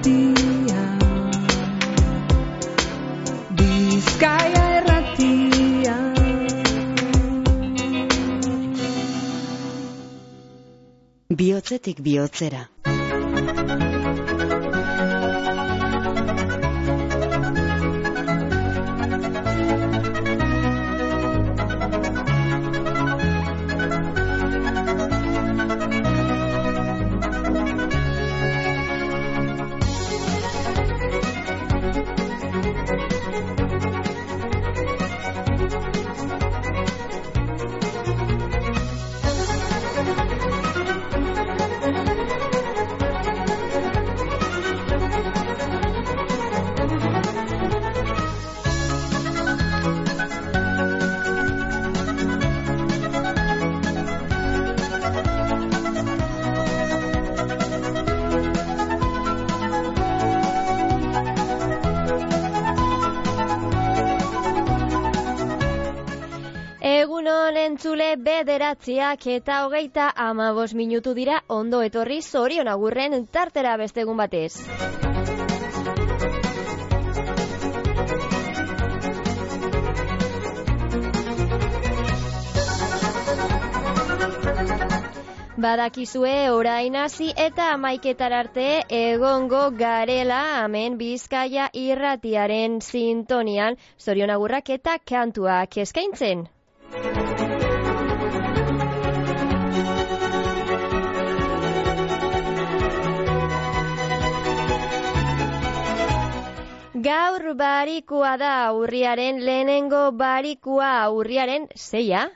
irratia, Bizkaia irratia. Bihotzetik bihotzera. Entzule 9:35 dira, ondo etorri Zorion Agurren tartera beste egun batez. Badakizue orain hasi eta 11:00 arte egongo garela hemen Bizkaia irratiaren sintonian Zorion Agurrak eta kantuak eskaintzen. Gaur barikua da urriaren lehenengo barikua urriaren 6.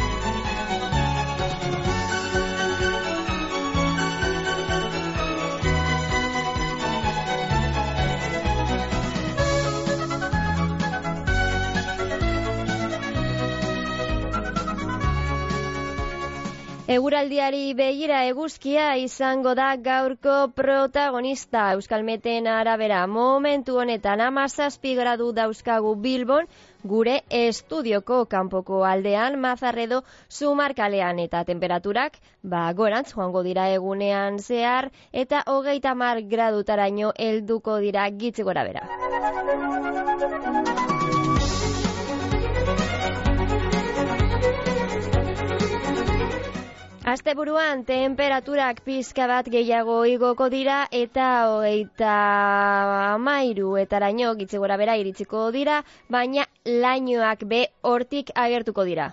Eguraldiari begira eguzkia izango da gaurko protagonista. Euskalmeten arabera momentu honetan 17 gradu dauzkagu Bilbon, gure estudioko kanpoko aldean, Mazarredo Zumarkalean, eta temperaturak gorantz joango dira egunean zehar eta 30 gradutaraino helduko dira gitxi gora bera. Asteburuan temperaturak pizka bat gehiago igoko dira eta 33 gitxi gora bera iritsiko dira, baina lainoak be hortik agertuko dira.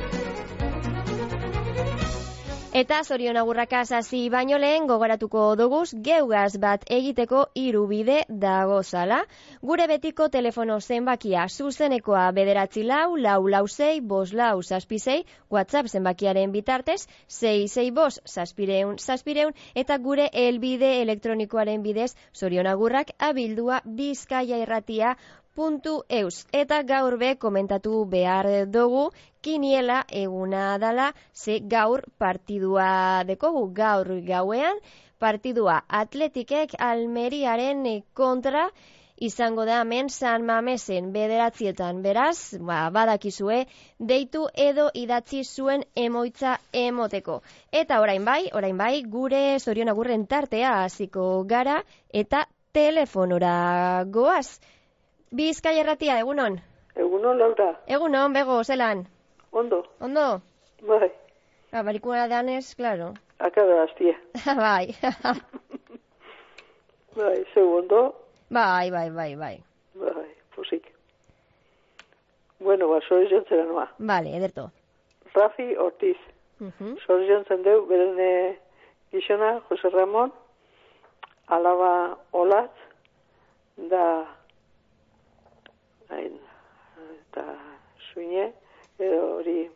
Eta Zorion Agurrakaz hasi baino lehen gogoratuko doguz geugaz bat egiteko 3 bide dagozala. Gure betiko telefono zenbakia zuzenekoa 944-446-546, WhatsApp zenbakiaren bitartez 665-700 eta gure helbide elektronikoaren bidez zorionagurrak@bizkaiairratia.eus. Eta gaur be komentatu behar dugu kiniela eguna dala, ze gaur partidua dekogu, gaur gauean partidua Atletikek Almeriaren kontra izango da hemen San Mamesen 9:00, beraz, badakizue deitu edo idatzi zuen emoitza emoteko. Eta orain bai, gure Zorion Agurren tartea hasiko gara eta telefonora goaz. Bizkaia irratia, egunon? Egunon, Laura. Egunon, bego, zelan? Ondo. Ondo? Bai. Barikuna danez, claro. Akaba hastia. Bai. Bai, zeu ondo? Bai. Bai, posik. Bueno, zoriontzera noa. Vale, ederto. Rafi Ortiz. Zoriontzen deu, beren gizona, Jose Ramon, alaba Olatz, da eta suine, edo hori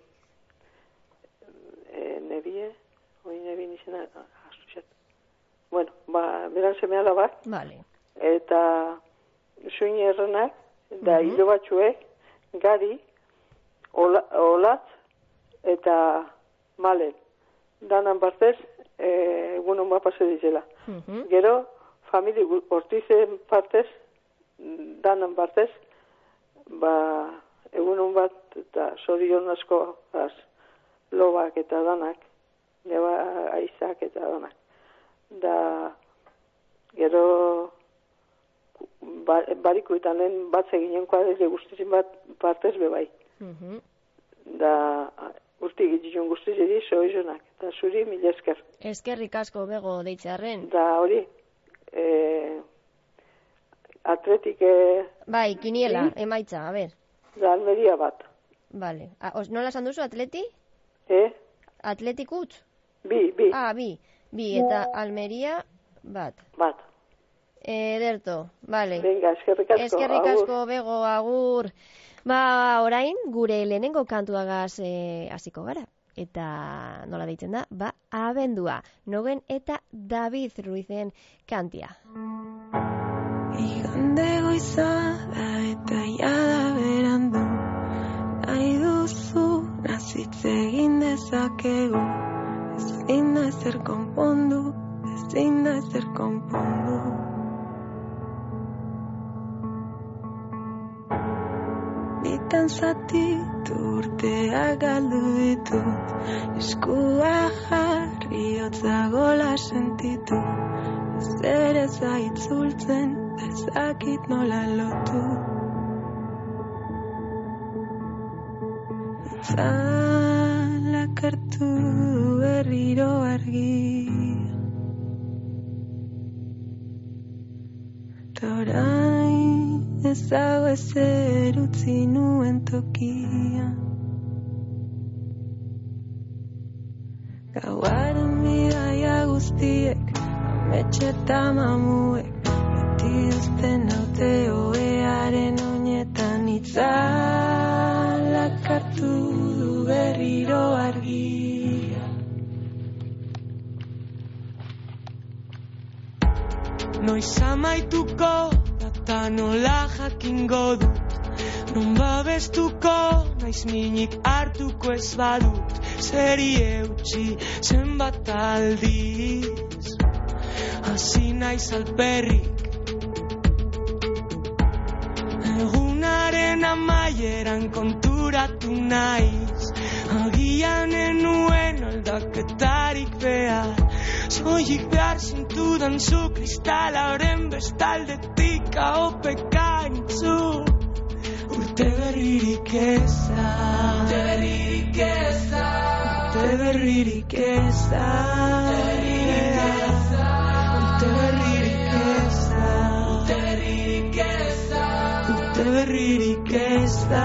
nebie, hori nebien izena, astuxat. Bueno, beran semea da bat. Vale. Eta suine errenak, da hilo batxuek, gari, Olatz, eta malen. Danan partez, egunon bat pase dizela. Gero, famili Ortizen partez, danan partez, egunon bat eta zorion asko lobak eta danak, neba aizak eta danak. Da, gero barikuetan lehen bat zeginen kuadrile guztizin bat partez bebai. Da, urti egitxun guztiziri soizonak, eta zuri mila esker. Eskerrik asko bego deitzearen. Da, hori, atletik... Bai, kiniela, emaitza, a ber. Da, Almeria bat. Vale. Nola esan duzu, atleti? Atletik utz? Bi. Ah, bi, eta Almeria bat. Bat. Ederto, vale. Venga, eskerrik asko. Eskerrik asko, bego, agur. Ba, orain, gure lehenengo kantuagaz hasiko gara. Eta nola deitzen da? Ba, Abendua. Nogen eta David Ruizen kantia. Igande goiza da eta jada berandu. Nahi duzu, nazitze egin dezakegu. Ezin da ezer konpondu, ezin da ezer konpondu. Bitan zatitu urteak galdu ditut, eskua jarri hotza gola sentitu, ezer ez aitzultzen, ezakit nola lotu. Itzalak hartu berriro argia, ta orain ez dago ezer utzi nuen tokia. Gauaren bidaia guztiek, ametxe eta mamuek, beti duzten haute oearen oinetan itzalak hartu du berriro argia. Noiz amaituko eta nola jakingo dut, non babestuko naiz minik hartuko ez badut, zeri eutxi zenbat aldiz, hasi naiz alperrik. Egunaren amaieran konturatu naiz, agian enuen aldaketarik behar, soilik behar zintudan zu kristala oren bestaldetik ahopeka intzu. Urte berririk eza, urte berririk eza, urte berririk eza, urte berririk eza, urte berririk eza, urte berririk eza,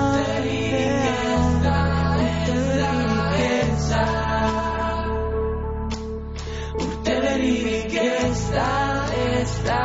urte berririk eza, ez da.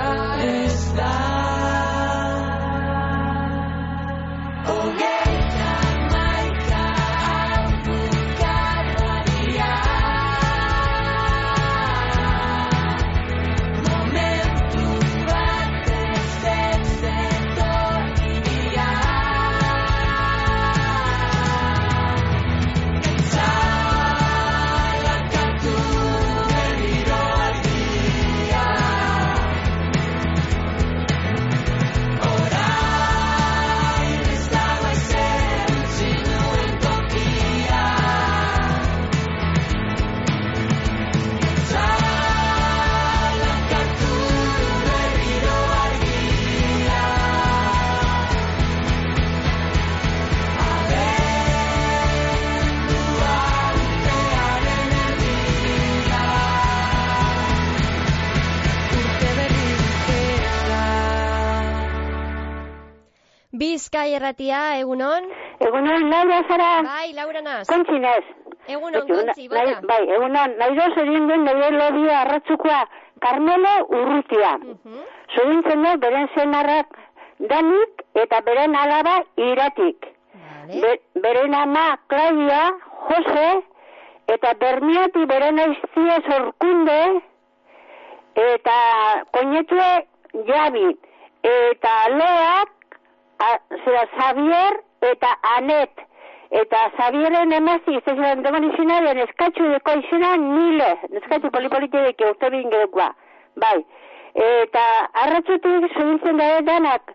Bizkai Erratia, egunon? Egunon, Laura zara? Bai, Laura naz. Kontzi naz. Egunon, kontzi, bota. Bai, egunon, nahi doz egin duen nire lodia arratzukoa Carmelo Urrutia. Zurintzen dut beren zenarrak Danik eta beren alaba Iratik. Vale. Beren ama Claudia, Jose, eta Bermiati beren aiztia Zorkunde, eta koinetue Javi, eta Leak, Xavier eta Anet, eta Xavieren emazti izan deman izena, neskatxu deko izena Nile, neskatxu polipolite deke urte bin gerokoa, bai. Eta arratzutik zubiltzen da danak,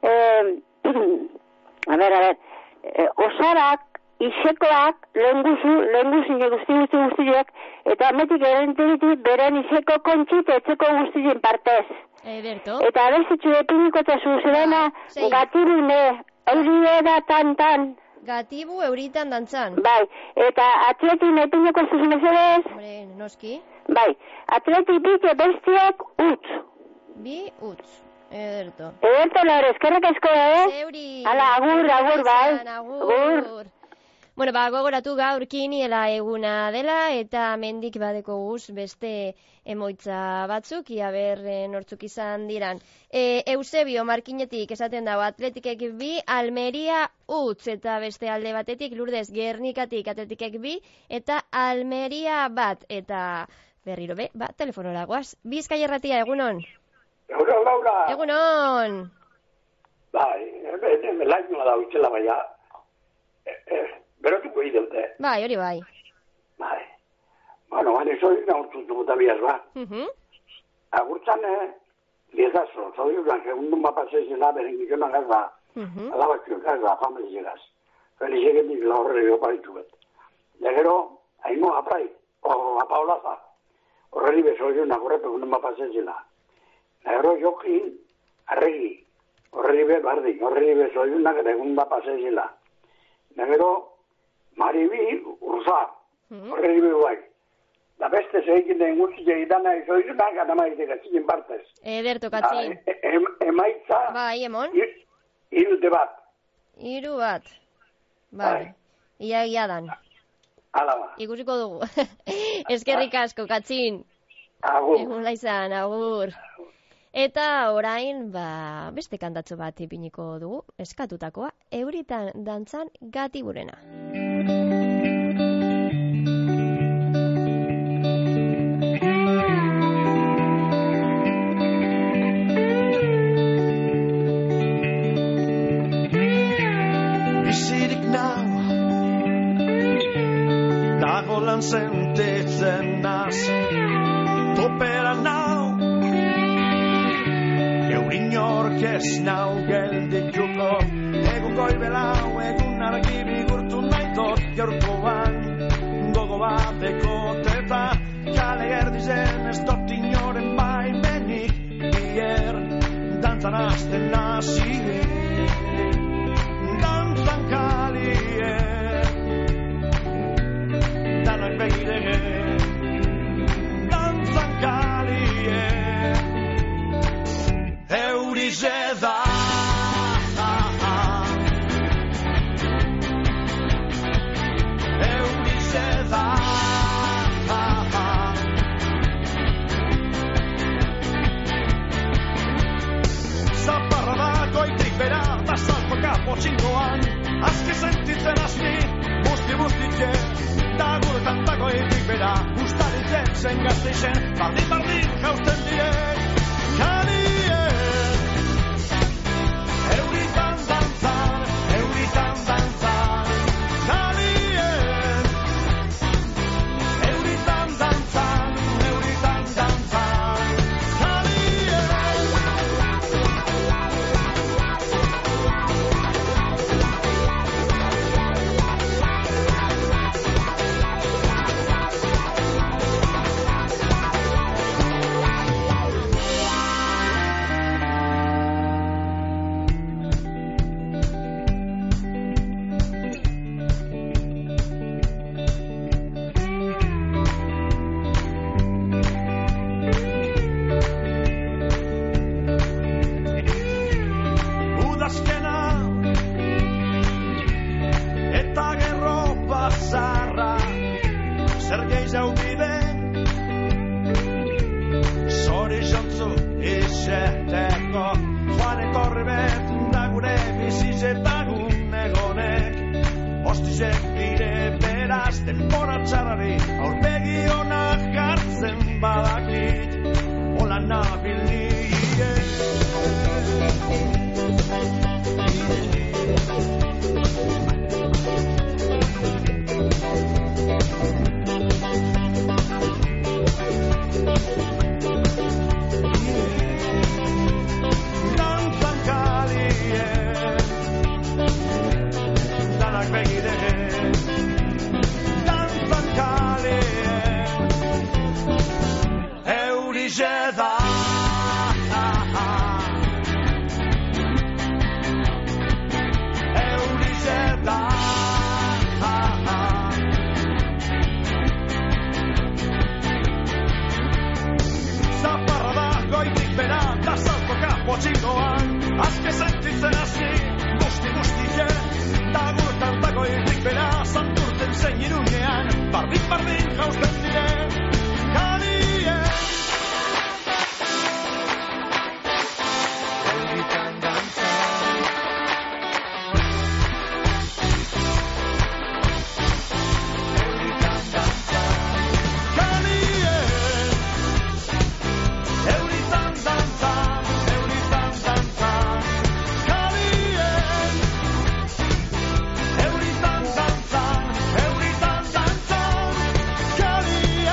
osarak, isekoak, lehenguzi guztiak, eta ametik erentiritik beren iseko kontxit etzeko guztien partez. Ederto. Eta abestitzu epinikotasun zerena, gatirune, eurie da tan. Gatibu euritan dantzan. Bai, eta atletin epiniko zuzmezerez. Hombre, noski. Bai, atleti bite bestiak utz. Bi utz. Ederto. Ederto, Laura, eskerrak asko, Zeuri. Hala, agur, bai. Agur. Bueno, gogoratu gaur kiniela eguna dela, eta mendik badeko guz beste emoitza batzuk, ia ber nortzuk izan diran. Eusebio Markinetik esaten dago atletikek 2, Almeria utz, eta beste alde batetik Lourdes Gernikatik atletikek 2, eta Almeria 1, eta berriro telefonora guaz. Bizkai Erratia, egunon? Egunon, Laura. Egunon. Bai, lainoa da utzela baina. Berotuko ideute. Bai, hori bai. Bai. Bueno, soy naurtuz dugu tabiaz, ba. Agurtzan, liezazo, zoiunak, egundun bapasezela, berengikona gazba, alabakio gazba, famezegaz. Felixegetik laurre oparitu bet. Da gero, haino aprai, apaolaza, horreri bezoiunak horrepe egundun bapasezela. Da gero, jokin, arregi, horreri be bardin, horreri bezoiunak egundun bapasezela. Da gero, Maribi, urza, horreri be guai. Da beste zeikin den gutxi egitana izoizunak, anamaitek atzinen partez. Ederto, katzin. Emaitza, bai, emon? 3 bat. 3 bat. Bai. Ia dan. Hala ba. Ikusiko dugu. Eskerrik asko, katzin. Agur. Egun laizan, agur. Eta orain, beste kantatxo bat ipiniko dugu, eskatutakoa, euritan dantzan Gatiburena. Bizirik nau, dagolan sentitzen naz, topera nau, Inork ez nau geldituko, egun goibelau, egun argi bigurtu naitot, gaurkoan gogo bateko teta, kale erdizen ez dut inoren baimenik, bier dantzan azten nazi, dantzan kalie, danak begire, dantzan kalie, Eurize da Eurize da Zaparra da goitik bera da saltoka potxingoan Azki sentitzen azni Busti-bustitxe Da guretan da goitik bera Ustaritzen zen gazteixen Bardin jausten direk Danak begire motxingoan, azke sentitzen hasi, guzti-guztike, dagurtan dago irrik bera, santurten zein irunean, bardin jausten dire, kalie. Euritan dantza, euritan dantza, kalie. Euritan dantza, kalie. Euritan dantza, kalie.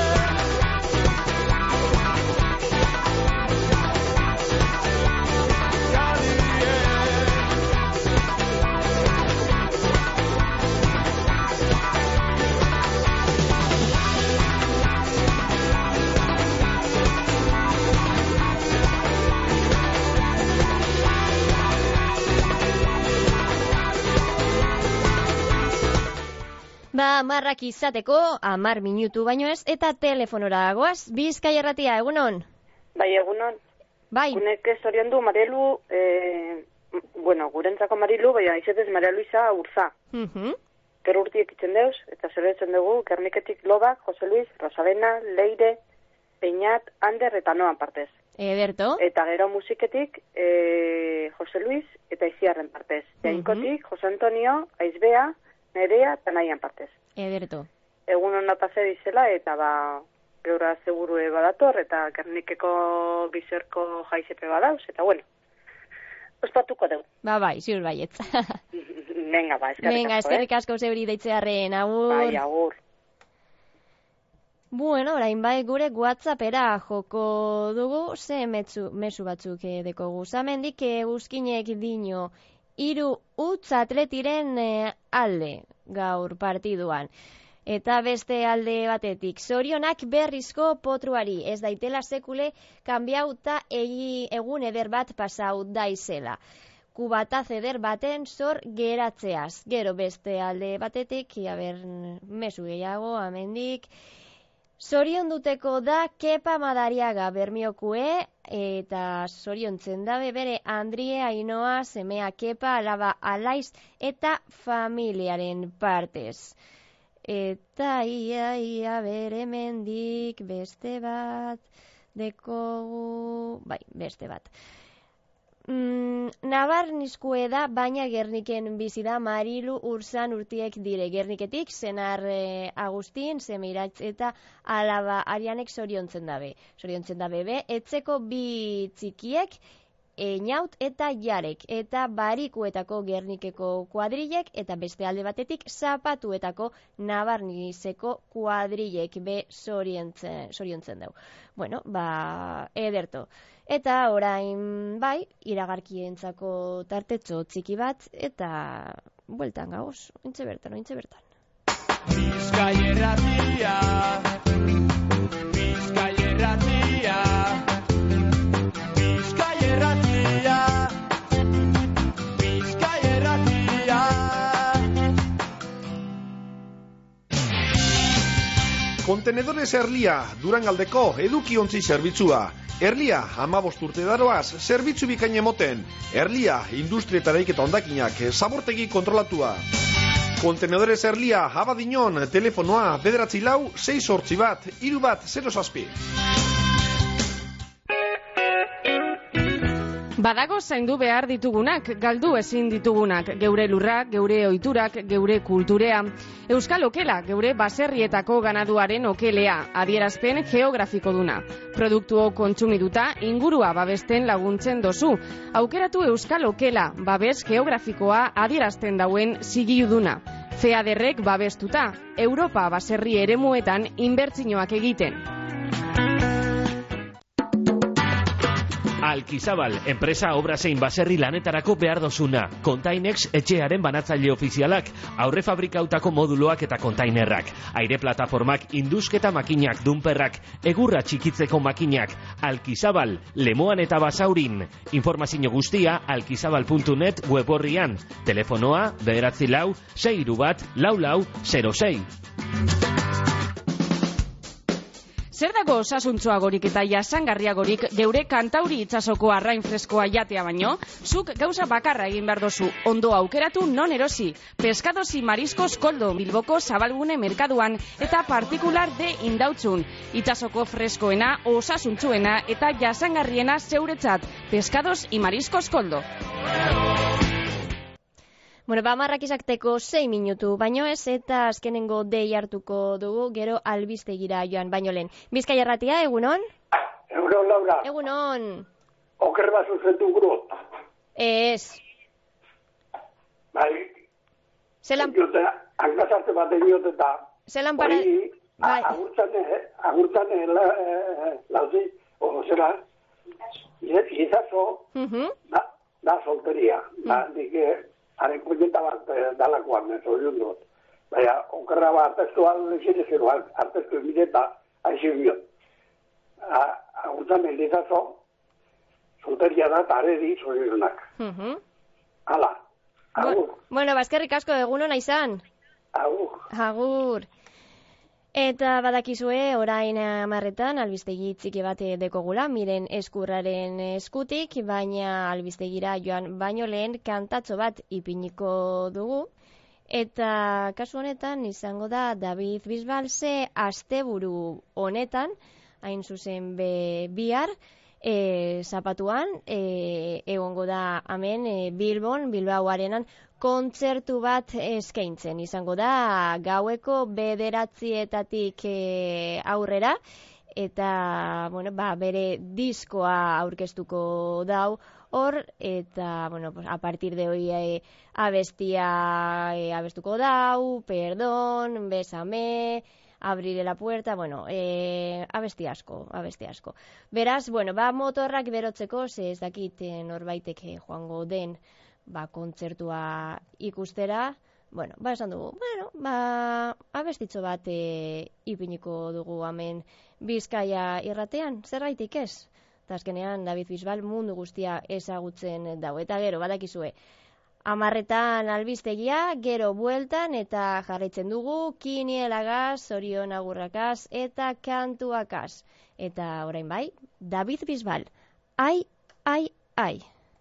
Ba, marrak izateko, 10 minutu baino ez, eta telefonora goaz, Bizkaia Irratia, egunon? Bai, egunon. Bai. Gunek zorion du Marielu, gurentzako Marilu, bai, aizetez Maria Luisa Urza. Gero urtiek itzen deuz, eta zerretzen dugu, Gerniketik Loba, Jose Luis, Rosalena, Leire, Peñat, Ander eta Noan partez. Ederto. Eta gero musiketik, Jose Luis eta Iziarren partez. Jainkotik, Jose Antonio, Aizbea, Nerea eta Naian partez. Ederto. Egun hona pase dizela eta geura segurue badator eta Gernikeko bizerko jaizepe badauz eta ospatuko dugu. Bai, ziur baietz. Venga, eskerrik asko zeuri deitzearen, agur. Bai, agur. Bueno, orain bai gure WhatsAppera joko dugu, ze mezu batzuk dekogu. Zamendik eguzkinek dino 3 utz atletiren alde gaur partiduan. Eta beste alde batetik, zorionak berrizko potruari, ez daitela sekule kanbiauta egun eder bat pasau daizela. Kubata zeder baten zor geratzeaz. Gero beste alde batetik, mezu gehiago, amendik. Zorion duteko da Kepa Madariaga Bermiokue, eta zoriontzen dabe bere Andrie Ainoa, semea Kepa, alaba Alaiz eta familiaren partez. Eta ia bere mendik beste bat dekogu, beste bat. Nabarnizkue da, baina Gerniken bizi da Marilu Urzan urtiek dire. Gerniketik, senar Agustin, semeiratz eta alaba Arianek zoriontzen dabe. Zoriontzen dabe be, etzeko bi txikiek, Einaut eta Jarek, eta barikuetako Gernikeko kuadrilek, eta beste alde batetik zapatuetako Nabarnizeko kuadrilek be zoriontzen dugu. Ederto. Eta orain iragarkientzako tartetxo txiki bat, eta bueltan gauz, ointze bertan. Bizkaia Irratia, Bizkaia Irratia, Bizkaia Irratia, Bizkaia Irratia. Kontenedores Erlia, Durangaldeko edukiontzi zerbitzua. Erlia, 15 urte daroaz, zerbitzu bikain emoten. Erlia, industrietareik eta ondakinak, zabortegi kontrolatua. Kontenedores Erlia, Abadiñon, telefonoa, 944-681-310. Badago zaindu behar ditugunak, galdu ezin ditugunak, geure lurrak, geure ohiturak, geure kulturea. Euskal Okela, geure baserrietako ganaduaren okelea, adierazpen geografiko duna. Produktuo kontsumiduta, ingurua babesten laguntzen dozu. Aukeratu Euskal Okela, babes geografikoa adierazten dauen zigiluduna. FEADERrek babestuta, Europa baserri eremuetan inbertsioak egiten. Alkizabal, enpresa obra zein baserri lanetarako behar dozuna. Containex etxearen banatzaile ofizialak, aurre fabrikautako moduloak eta kontainerrak, aire plataformak, indusketa makinak, dunperrak, egurra txikitzeko makinak. Alkizabal, Lemoan eta Basaurin. Informazio guztia alkizabal.net web horrian. Telefonoa 944-631-4406. Zer dago osasuntsuagorik eta jasangarriagorik geure kantauri itsasoko arrain freskoa jatea baino? Zuk gauza bakarra egin behar dozu, ondo aukeratu non erosi. Pescados y Mariscos Koldo, Bilboko Zabalgune merkaduan eta partikular de Indautzun. Itsasoko freskoena, osasuntsuena eta jasangarriena zeuretzat. Pescados y Mariscos Koldo. Bueno, marrak izakteko 6 minutu, baino ez, eta azkenengo dei hartuko dugu, gero albistegira joan, baino lehen. Bizkaia Irratia, egunon? Egunon, Laura. Egunon. Oker bat zuzentu guro. Ez. Bai. Zelan... Hankasarte bat egin eta... Zelan para... Bai. Agurtzane, lauzi, o zera, izazo, da solteria. Nik... Haren koieta bat dalakoan, zorion dut. Baina, okerra bat artestu alexine zero, artestu emileta, haixin biot. Agurtzan elizazo, solteria da, eta aredi zorionak. Hala, agur. Bueno, bazkerrik asko egunon izan. Agur. Agur. Eta badakizue, orain 10:00 albistegi txiki bat dekogula, Miren Eskurraren eskutik, baina albistegira joan baino lehen kantatxo bat ipiniko dugu. Eta kasu honetan izango da David Bisbal ze asteburu honetan, hain zuzen bihar, zapatuan, egongo da hemen Bilbao Arenan, kontzertu bat eskaintzen. Izango da gaueko 9:00 aurrera, eta bueno, bere diskoa aurkeztuko dau hor, eta bueno, pues, a partir de hoy abestuko dau, Perdón, Bésame, Abriré la puerta, bueno, abesti asko. Beraz, bueno, motorrak berotzeko, ez dakit norbaitek joango den kontzertua ikustera, bueno, esan dugu, abestitxo bat ipiniko dugu hemen Bizkaia Irratean, zerraitik ez? Eta azkenean David Bisbal mundu guztia ezagutzen dau, eta gero, badakizue, 10:00 albistegia, gero bueltan, eta jarraitzen dugu, kinielagaz, Orion Agurrakaz, eta kantuakaz. Eta orain bai, David Bisbal, ai, ai, ai.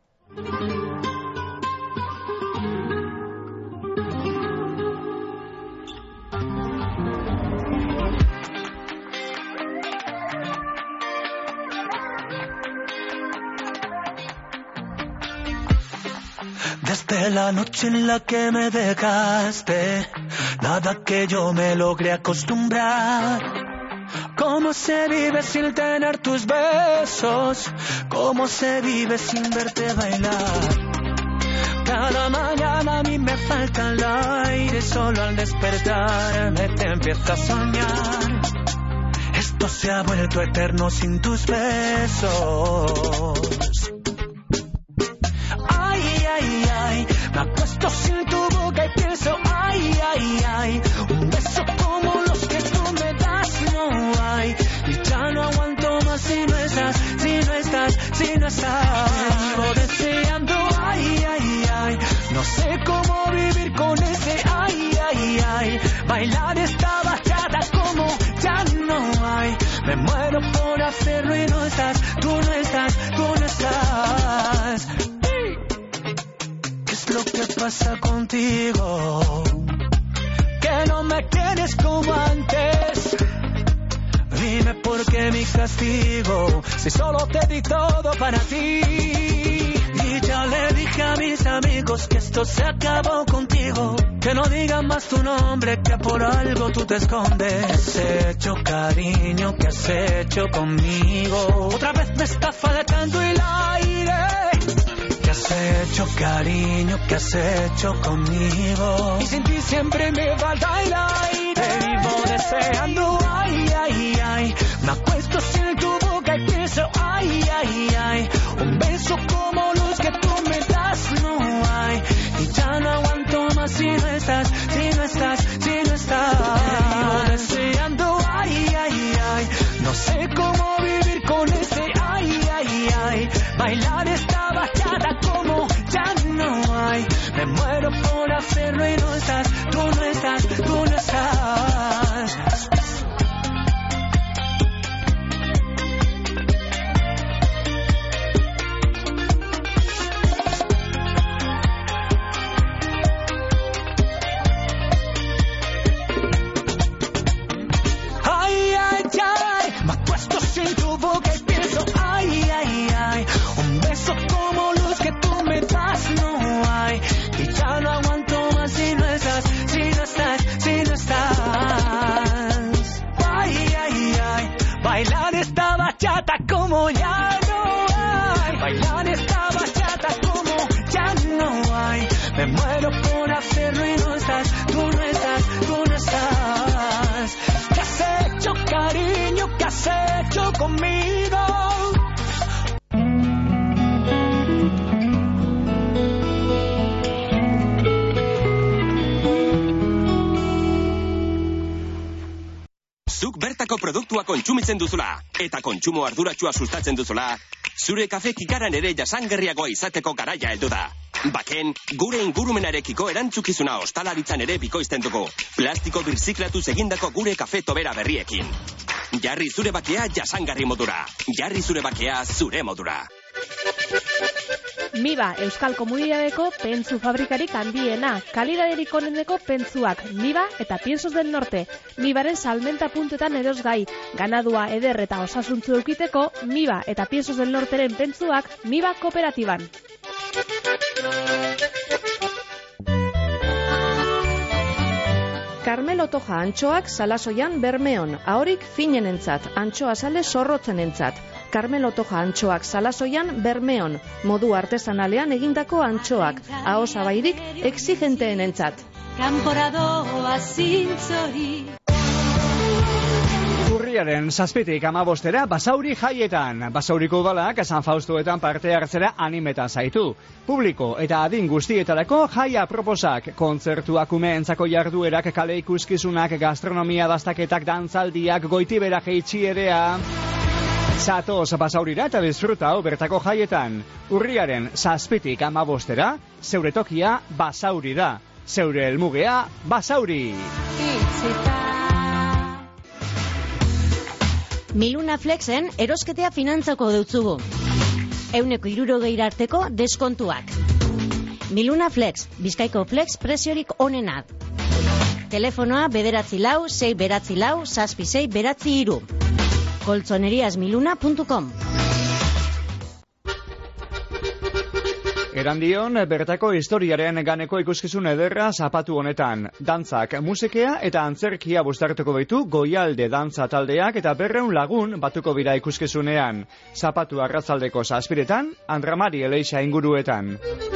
Desde la noche en la que me dejaste, nada que yo me logré acostumbrar. ¿Cómo se vive sin tener tus besos? ¿Cómo se vive sin verte bailar? Cada mañana a mí me falta el aire, solo al despertarme te empiezo a soñar. Esto se ha vuelto eterno sin tus besos. Ay, ay, me acuesto sin tu boca y pienso, ay, ay, ay, un beso como los que tú me das no hay, y ya no aguanto más si no estás, vivo deseando, ay, ay, ay, no sé cómo vivir con ese, ay, ay, ay, bailar esta bachata como ya no hay, me muero por hacerlo y no estás, tú no estás. Lo que pasa contigo, que no me quieres como antes. Dime por qué mi castigo, si solo te di todo para ti. Y ya le dije a mis amigos que esto se acabó contigo, que no digan más tu nombre, que por algo tú te escondes. ¿Qué has hecho, cariño? ¿Qué has hecho conmigo? Otra vez me está faltando el aire. ¿Qué has hecho, cariño? ¿Qué has hecho conmigo? Y sin ti siempre me falta el aire. Te vivo deseando, ay, ay, ay. Me acuesto sin tu boca y pienso, ay, ay, ay. Un beso como los que tú me das no hay. Y ya no aguanto más si no estás. Te vivo deseando, ay, ay, ay. No sé cómo vivir con ese, ay, ay, ay. Bailar esta bachata como ya no hay. Me muero por hacerlo y no estás, tú no estás. esta bachata como ya no hay. Bailar esta bachata como ya no hay. Me muero por hacerlo y no estás, tú no estás, tú no estás. ¿Qué has hecho, cariño? ¿Qué has hecho conmigo? Zuk bertako produktua kontsumitzen duzula eta kontsumo arduratsua sustatzen duzula, zure kafe kikaran ere jasangarriagoa izateko garaia heldu da. Baken, gure ingurumenarekiko erantzukizuna ostalaritzan ere bikoizten dugu, plastiko birziklatuz egindako gure kafe tobera berriekin. Jarri zure bakea jasangarri modura, jarri zure bakea zure modura. Miba, Euskal Komunidadeko pentsu fabrikarik handiena, kalidaderik oneneko pentsuak, Miba eta Piensos del Norte. Mibaren salmenta puntuetan erosgai, ganadua eder eta osasuntzu eukiteko, Miba eta Piensos del Norteren pentsuak, Miba kooperatiban. Carmelo Toja antxoak Salasoian Bermeon, ahorik finenentzat, antxoa sale zorrotzenentzat. Carmelo Toja antxoak Salasoian Bermeon, modu artesanalean egindako antxoak, ahosabairik exigenteenentzat. Kanporadoa zintzori. Urriaren 7tik 15 Basauri jaietan. Basauriko udalak San Faustoetan parte hartzera animetan zaitu. Publiko eta adin guztietarako jaia proposak, kontzertuak umeentzako jarduerak, kale ikuskizunak, gastronomia dastaketak, dantzaldiak, goitibera jeitxierea. Zatoz Basaurira eta disfrutau bertako jaietan. Urriaren 7tik 15 zeure tokia Basauri da. Zeure helmugea Basauri. Miluna Flexen erosketea finantzako deutzugu. 160 arteko deskontuak. Miluna Flex, Bizkaiko Flex preziorik onena. Telefonoa 94694 koltzoneriasmiluna.com. Erandion, bertako historiaren ganeko ikuskizun ederra zapatu honetan. Dantzak, musikea eta antzerkia bustartuko baitu Goialde dantza taldeak eta 200 lagun batuko bira ikuskizunean. Zapatu arratzaldeko 7etan, Andramari Eleixa inguruetan.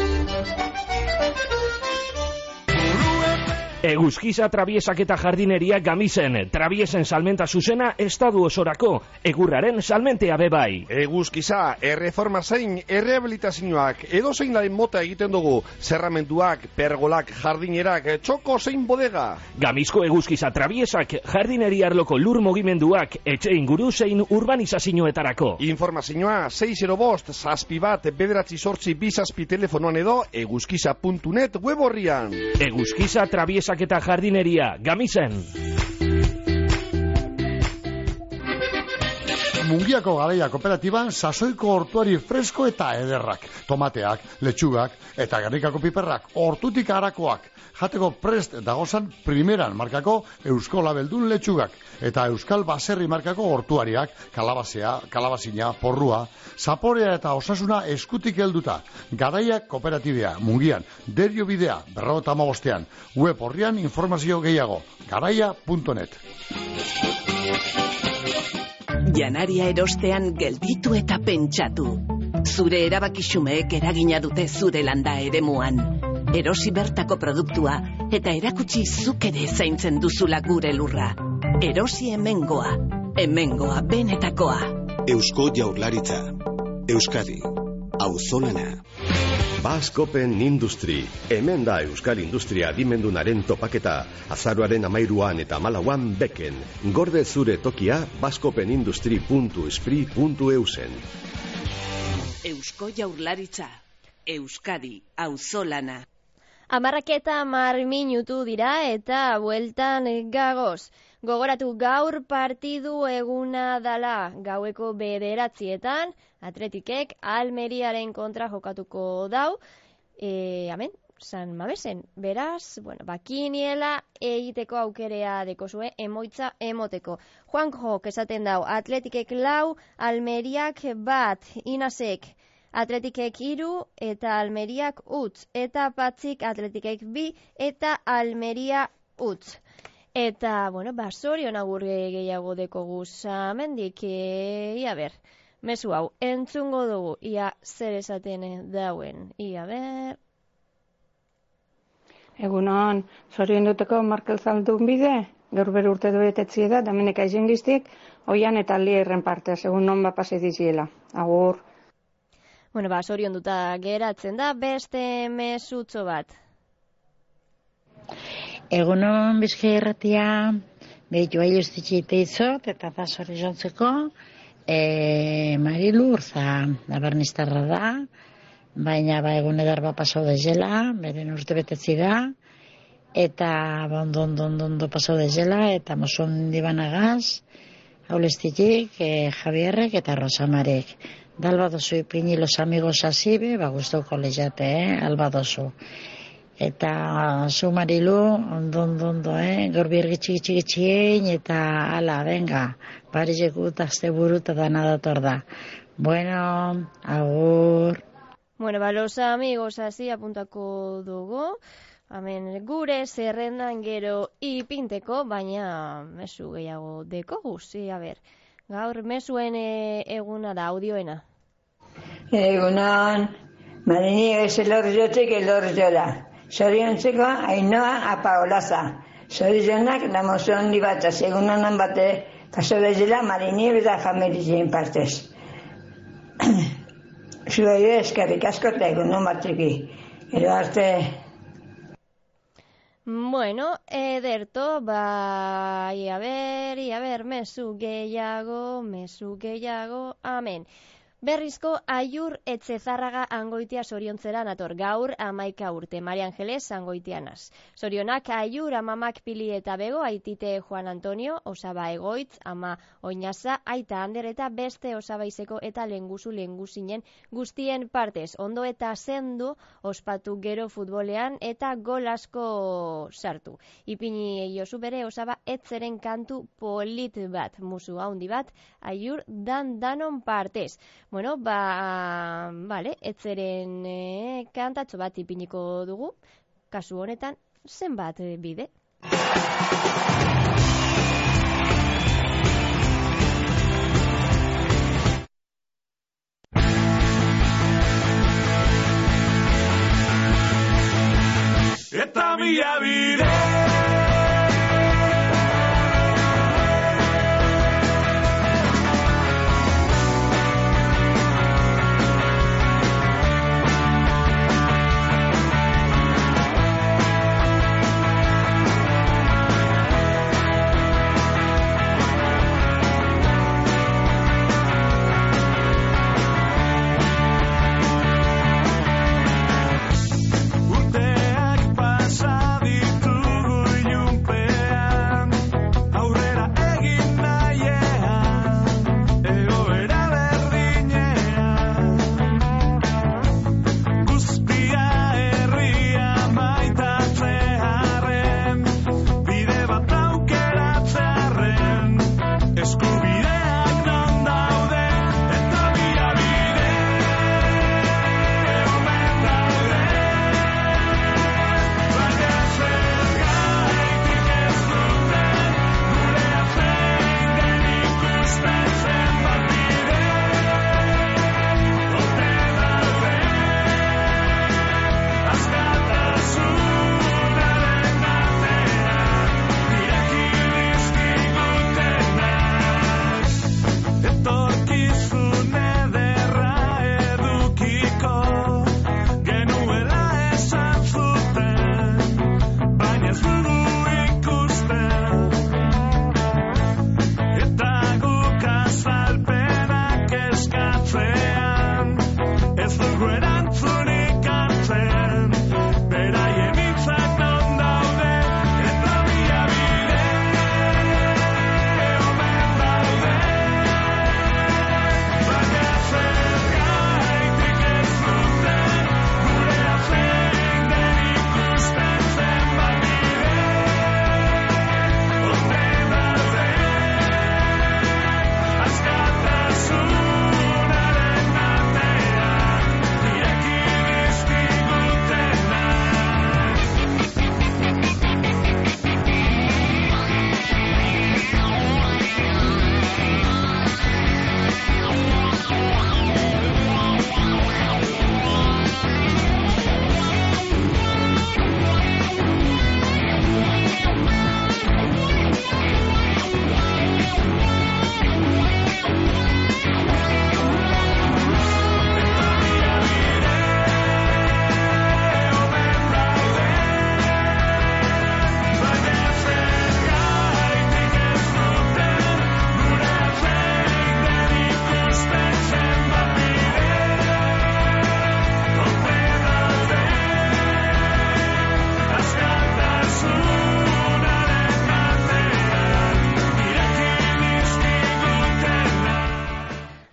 Eguzkiza trabiesak eta jardineria Gamisen. Trabiesen salmenta zuzena estadu osorako. Egurraren salmentea bebai. Eguzkiza, erreforma zein, errehabilitazioak, edo zein laren mota egiten dugu. Zerramenduak, pergolak, jardinerak, txoko zein bodega. Gamizko eguzkiza trabiesak, jardineria arloko lur mugimenduak, etxe inguru zein urbanizazioetarako. Informazioa 605-712-9 telefonoan edo eguzkiza.net web horrian. Eguzkiza trabiesak eta jardineria, Gamisen. Mungiako Garaia Kooperatiban sasoiko hortuari fresko eta ederrak, tomateak, letxugak eta gernikako piperrak, hortutik harakoak, jateko prest dagozan primeran markako Eusko Labeldun letxugak eta Euskal Baserri markako hortuariak, kalabazina, porrua, zaporea eta osasuna eskutik helduta. Garaia Kooperatibea, Mungian, Derio Bidea, 55ean, web horrian informazio gehiago, garaia.net. Janaria erostean gelditu eta pentsatu. Zure erabakixumeek eragina dute zure landa eremuan. Erosi bertako produktua eta erakutsi zuk ere zaintzen duzula gure lurra. Erosi hemengoa, hemengoa benetakoa. Eusko Jaurlaritza, Euskadi, auzolana. Basque Open Industry, hemen da Euskal Industria adimendunaren topaketa, azaroaren 13 eta 14 beken. Gorde zure tokia bascopenindustry.espri.eusen. Eusko Jaurlaritza, Euskadi, auzolana. 10 minutu dira eta bueltan gagoz. Gogoratu gaur partidu eguna dala, gaueko 9:00 Atletikek Almeriaren kontra jokatuko dau, San Mamesen. Beraz, bakiniela egiteko aukerea dekozue, emoitza emoteko. Juanjok esaten dau, Atletikek 4, Almeriak 1, Inasek Atletikek 3 eta Almeriak 0, eta Patzik Atletikek 2 eta Almeria 0. Eta, bueno, sorion agur gehiago dekogu zamendik, ia ber, mezu hau, entzungo dugu, ia zer esaten dauen, ia ber. Egunon, zorion duteko Markel Zaldun bide, gaur bere urte duetetzi da, damenek aizen giztik, oian eta lierren parte, segun non pase diziela. Agur. Bueno, zorion duta geratzen da, beste mesutzo bat. Egunon Bizkaia Irratia, joa justitxite izot, eta zori jontzeko, Marilu Urza, nabarnistarra da, baina egun edar pasau dezela, beren urte betetzi da, eta ondo pasau dezela, eta mozun dibanagaz, haulestitik, Javierrek eta Rosamarek. Dalba dozu ipini los amigos asibe, guztoko lehate, alba dozu. Eta zu Marilu, ondo, gaur birgi txiki, eta ala, venga, parizeko azte buru eta dana dator da. Bueno, agur. Bueno, los amigos así apuntako dugu, gure zerrendan gero ipinteko, baina mezu gehiago dekogu, a ber, gaur mesuen eguna da, audioena. Egunon, Marini ez elorriotik elorriora. Zoriontzeko Ainoa Apaolaza. Zorionak namozu handi bat, segun honan bate paso bezala Marini eta familien partez. Zure eskerrik asko eta egunon batziki. Ero arte. Bueno, ederto, ia ber, mezu gehiago, amen. Berrizko Aiur Etxezarraga Angoitia soriontzera nator gaur 11 urte, Maria Angeles Angoitianaz. Sorionak Aiur amamak Pili eta Bego, aitite Juan Antonio, osaba Egoitz, ama Oinaza, aita Ander eta beste osabaizeko eta lenguzinen guztien partez. Ondo eta sendu ospatu gero futbolean eta gol asko sartu. Ipini Josu bere osaba etzeren kantu polit bat, musu handi bat, Aiur danon partez. Bueno, etzeren kantatxo bat ipiniko dugu, kasu honetan, zenbat bide. Eta mila bide.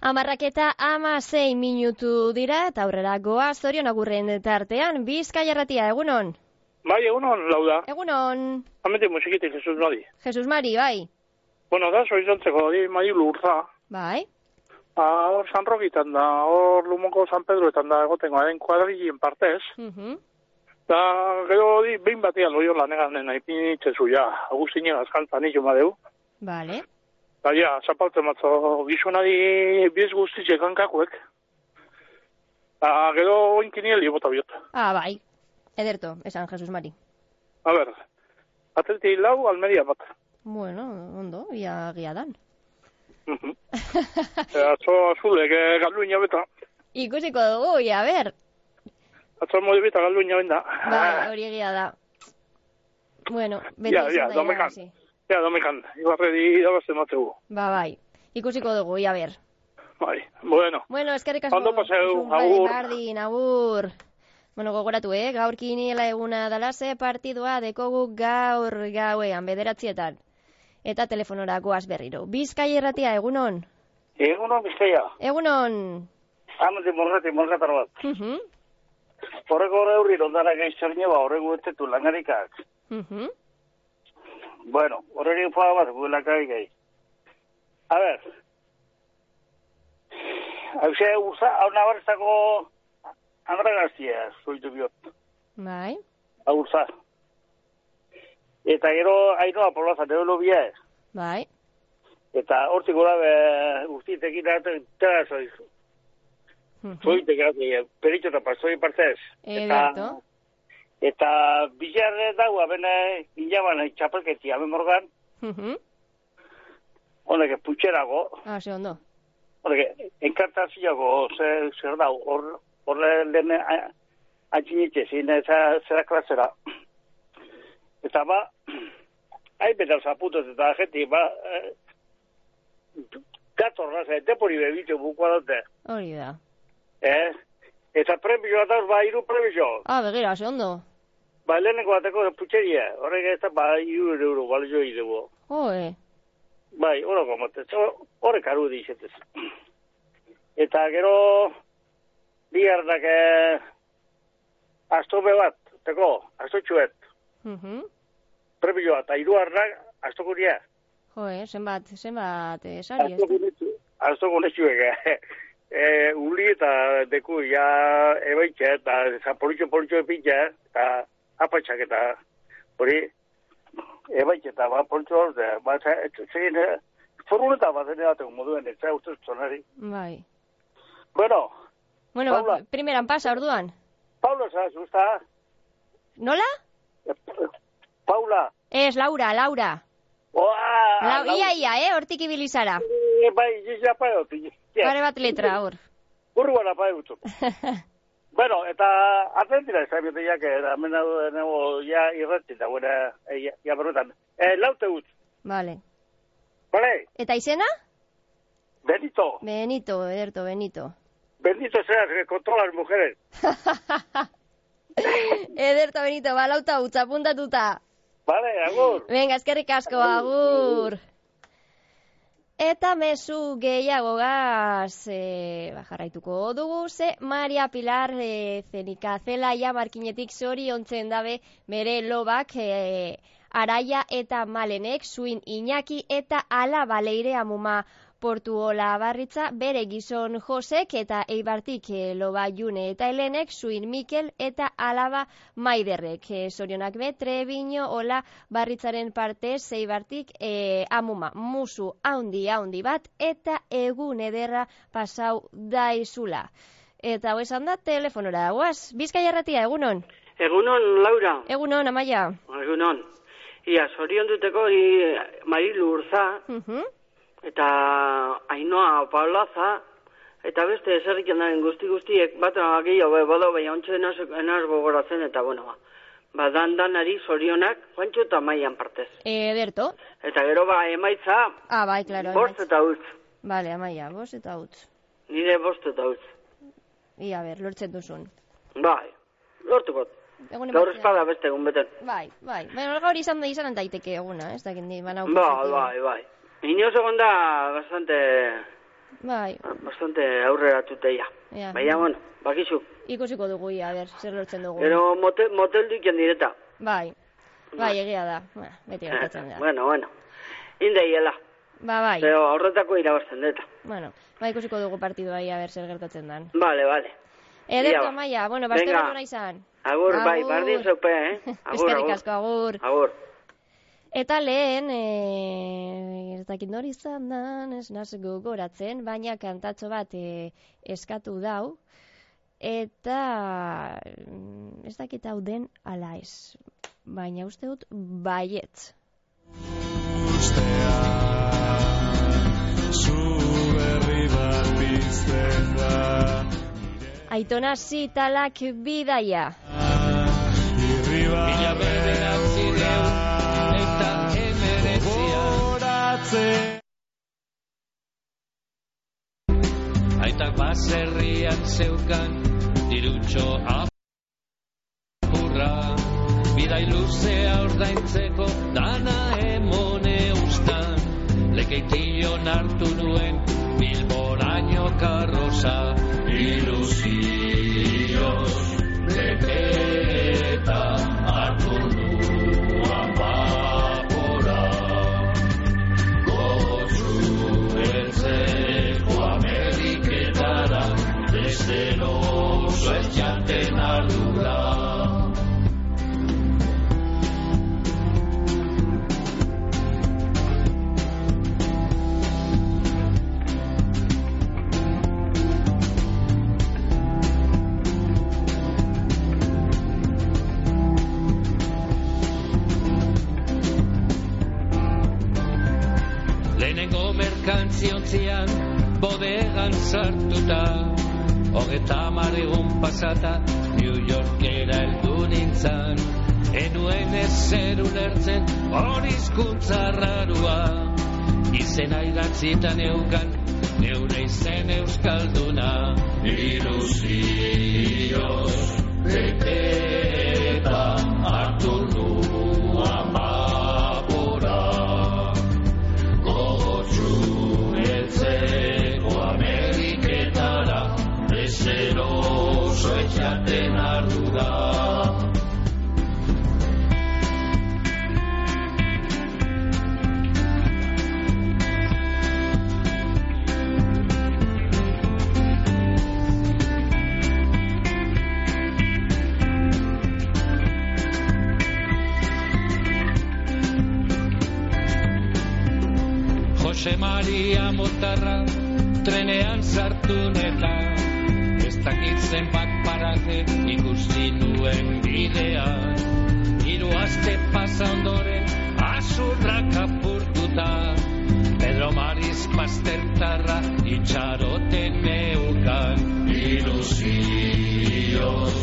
10:16 dira, eta aurrera goaz, Zorion agurren tartean, Bizkaia Irratia, egunon? Bai, egunon, Lauda. Egunon. Hamente musikitik, Jesus Mari. Jesus Mari, bai. Bueno, da, soizantzeko, Mailu Urza. Bai. Hor San Rogitan da, hor Lumoko San Pedroetan da, egotengo, den kuadrilien partez. Da, gero, behin batean loio lanegan nahi pinitzezu, ja, Agustinegaz kantan izo madeu. Vale. Da, ja, zapaltzen matzo, gizunari biz guztitze kankakuek. Da, gero, oinkinieli bota biot. Bai. Ederto, esan Jesus Mari. A ber, Atleti lau, Almeria bat. Bueno, ondo, ia dan. Atzo azulek galdu inabeta. Ikusiko dugu, ia ber. Atzo modibita galdu inabenda. Ba, hori egia da. Bueno, beti izan da irabazi. Ja, domekan, ibarredi dabazte matzegu. Bai, ikusiko dugu, ia ber. Bai, bueno. Bueno, eskerrik asko. Ondo paseu, agur. Bardin, agur. Bueno, gogoratu, gaur kiniela eguna dalase partidua dekogu gaur gauean, 9:00. Eta telefonora goaz berriro. Bizkaia Irratia, egunon? Egunon, Bizkaia. Egunon. Hamete morgatar bat. Horreko eurri ondara gaizterne ba, horrego etetu langarikak. Bueno, horreri ufa bat, guelakari gai. A ver. Hauze, hau nabarzako Andra García, zoitu biot. Bai. Urza. Eta gero, Ainoa Poblaza, neolo bia ez. Bai. Eta hortik gora, guztietekin tera zoizu. Zoitek gati, peritxo eta pasoi partez. Eberto. Eta bilarre dago, abene, inaban, txapelketi, aben morgan. Honek, putxerago. Ze ondo. Honek, enkartaziago, zer dau, horre lehen atxinitxe, zera klasera. Eta ba, hain betal zaputot eta jeti, ba, gatorra, depori bebitxo bukua dute. Hori da. Eta premioa dauz, ba, 3 premio. Begira, ze ondo. Ba, leheneko bateko putxeria, horrek ez da, ba, €1, balio idego. Bai, horreko motez, horrek aru dizetez. Eta gero, bigardak, astobe bat, teko, astotxuet. Premioa, eta 3 harrak, astokuria. Zenbat, sari, ez? Astokunetxuek, uli eta deku, ja, ebaitxe, eta politxo epitxe, eta apatxak eta, hori, ebaitxe eta, ba, politxo horze, ba, zegin, foruneta bat dene bateko moduen, ez da, ustez zonari. Bai. Bueno, primeran pasa, orduan. Paula, zaz, usta? Nola? Paula. Ez, Laura. Ia, hortik ibilizara. Bai, jizia paio. Pare bat letra, hor. Urruan paio gutu. Bueno, eta atentira, ezabiote jak, amena dugu, ja, irretin da, buena, ja, berretan. Laute gut. Vale. Vale. Eta izena? Benito. Ederto, Benito. Benito seas, que controla las mujeres. Ederto, Benito, ba, lauta utz, apuntatuta. Vale, agur. Venga, eskerrik asko, agur. Eta mezu gehiago gaz, jarraituko dugu, Maria Pilar Zenika Zelaia markinetik zoriontzen dabe bere lobak Araia eta Malenek, Zuin Iñaki eta Alaba Leire Amuma Portuola Barritza, bere gizon Josek eta Eibartik loba June eta Helenek, Zuin Mikel eta Alaba Maiderrek. Zorionak be, Trebino Ola Barritzaren partez, Eibartik Amuma musu haundi bat eta egun ederra pasau daizula. Eta esan da, telefonora, guaz, Bizkaia Irratia, egunon? Egunon, Laura. Egunon, Amaia. Egunon. Ia, zorion duteko, Marilu Urza, eta Ainoa Paulaza, eta beste eserrik jendaren guztiek, bat gehiago bado, baina ontsa enaz gogoratzen, eta bueno, ba, danari zorionak, Juantxo eta Maian partez. Ederto. Eta gero, ba, emaitza, bai, klaro. Bost eta utz. Bale, Amaia, bost eta utz. Nire bost eta utz. Ia, lortzen duzun. Bai, lortukot. Gaur espada beste egun beten. Bai. Baina gaur izan daiteke eguna, ez dakit ni banau. Bai. Inoz egon da bastante Bai. Bastante aurreratuteia. Baina, bueno, bakizu. Ikusiko dugu ia, a ber, zer lortzen dugu. Pero moteldik jandireta. Bai, egia da. Beti gertatzen da. Bueno. Indeiela. Bai. Pero horretako irabazten deta. Bueno, ikusiko dugu partidua ia, a ber, zer gertatzen dan. Vale. Ederto, Maia, bueno, basteratu nahi zan. Agur, bai, bardin zeupe, Eskerrik asko, agur. Agur. Eta lehen, ez dakit nori izan dan, ez naz gogoratzen, baina kantatxo bat eskatu dau, eta ez dakit hau den ala ez, baina uste dut baietz. Ustea, zu berri bat pizten da. Aitona Zitalak bidaia. Mila bederatzireun eta emeretzian. Aitak baserrian zeukan dirutxo apurra. Bidai luzea ordaintzeko dana emone ustan. Lekeition hartu nuen Bilboraino karroza. Ilusioz beteta hartu nuan vapora. Gotzu eltzeko Ameriketara, desteroso ez jaten ardura. Merkantziontzian bodegan sartuta 30 egun pasata New Yorkera heldu nintzan. Enuen ezer ulertzen hori hizkuntza rarua. Izena idatzita neukan neure izen euskalduna. Ilusioz beteta hartu nuan vapora. Eltzeko Ameriketara, bezeroso etxaten ardura. Jose Maria Motarra trenean sartu neta, ez dakit zenbat paraje ikusi nuen bidean. 3 aste pasa ondoren azurrak apurtuta, Pedro Maris Mastertarra itxaroten neukan. Ilusioz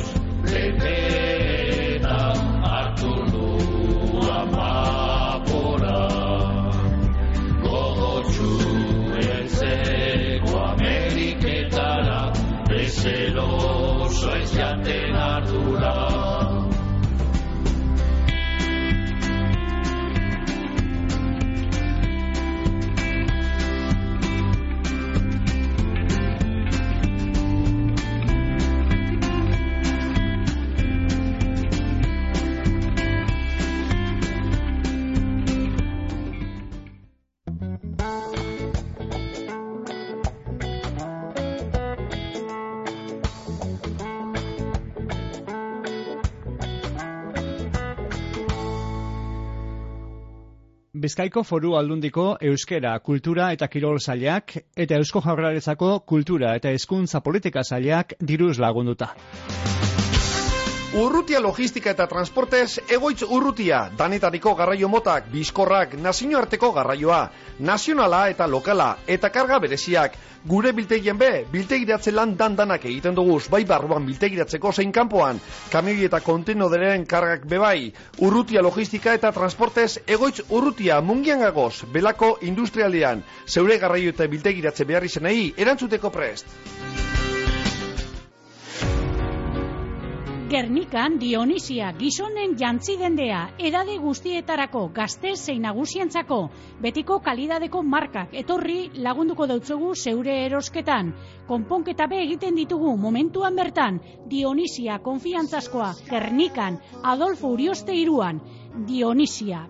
beteta hartu nuan vapora. Eltzeko Ameriketara, bezeroso ez jaten ardura. Bizkaiko Foru Aldundiko Euskera, Kultura eta Kirol Sailak eta Eusko Jaurlaritzako Kultura eta Hezkuntza Politika Sailak diruz lagunduta. Urrutia logistika eta transportez egoitz urrutia, danetariko garraio motak, bizkorrak, nazioarteko garraioa, nazionala eta lokala, eta karga bereziak. Gure biltegien biltegiratze lan danak egiten duguz, bai barruan biltegiratzeko zein kanpoan, kamioi eta kontenoderen kargak bebai. Urrutia logistika eta transportez egoitz urrutia, Mungian gagoz, Belako industrialdean, zeure garraio eta biltegiratze behar izenei erantzuteko prest. Gernikan Dionisia gizonen jantzidendea, edade guztietarako gazte zein nagusientzako, betiko kalidadeko markak etorri lagunduko dautzugu zeure erosketan. Konponketa be egiten ditugu momentuan bertan, Dionisia konfiantzazkoa, Gernikan, Adolfo Urioste 3an, Dionisia.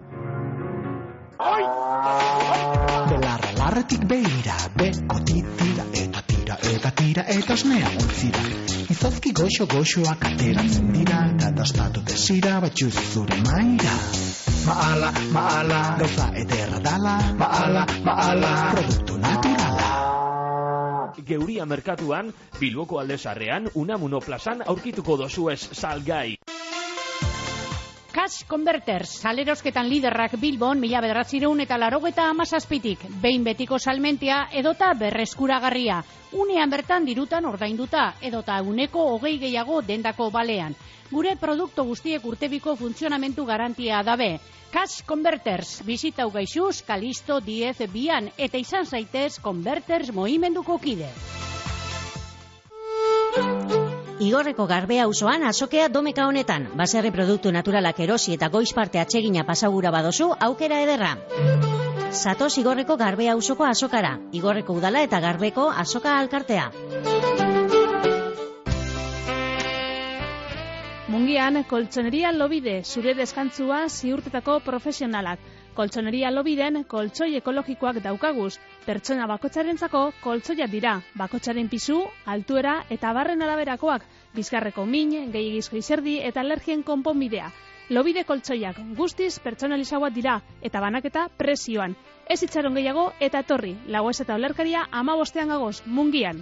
Belarra larretik behira, bekoti tira eta osnea ontzira. Izozki goxoak ateratzen dira, eta dastatu desira batxuz zure maira. Maala, gauza ederra dala, maala, produktu naturala. Geuria merkatuan, Bilboko Aldezarrean, Unamuno plazan aurkituko dozuez salgai. Cash Converters, salerosketan liderrak Bilbon 1987tik, behin betiko salmentia edota berreskuragarria. Unean bertan dirutan ordainduta, edota eguneko 20 gehiago dendako balean. Gure produktu guztiek urtebiko funtzionamentu garantia dabe. Cash Converters, bizitau gaixuz, Kalisto 10 eta izan zaitez Converters mohimenduko kide. Igorreko Garbea auzoan azokea domeka honetan. Baserri produktu naturalak erosi eta goiz parte atsegina pasagura badozu, aukera ederra. Zatoz Igorreko Garbea auzoko azokara. Igorreko udala eta Garbeko azoka alkartea. Mungian, Koltsoneria Lobide, zure deskantzua ziurtetako profesionalak. Koltsoneria Lobiden koltsoi ekologikoak daukaguz. Pertsona bakotsarentzako koltsoia dira. Bakotsaren pisu, altuera eta barren araberakoak. Bizkarreko min, gehiagizko izerdi eta alergien konponbidea. Lobide koltsoiak guztiz pertsonalizagoak dira eta banaketa presioan. Ez itxaron gehiago eta etorri. Lagoez eta olerkaria 15 gagoz, Mungian.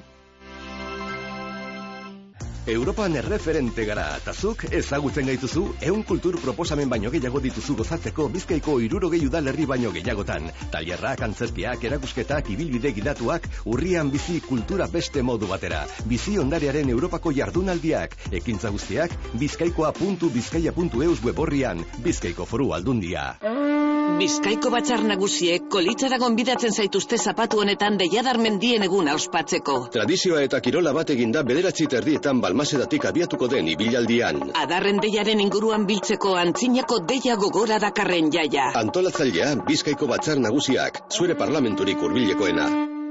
Europan erreferente gara, eta zuk ezagutzen gaituzu, 100 kultur proposamen baino gehiago dituzu gozatzeko Bizkaiko 60 udalerri baino gehiagotan. Tailerrak, antzerkiak, erakusketak, ibilbide gidatuak, urrian bizi kultura beste modu batera. Bizi ondarearen Europako jardunaldiak, ekintza guztiak, bizkaikoa.bizkaia.eus weborrian, Bizkaiko Foru Aldundia. Bizkaiko Batzar Nagusiek kolitzara gonbidatzen zaituzte zapatu honetan Deiadar mendien eguna ospatzeko. Tradizioa eta kirola bat eginda 9:30 Balmasedatik abiatuko den ibilaldian. Adarren deiaren inguruan biltzeko antzinako deia gogora dakarren jaia. Antolatzailea Bizkaiko Batzar Nagusiak, zure parlamenturik hurbilekoena.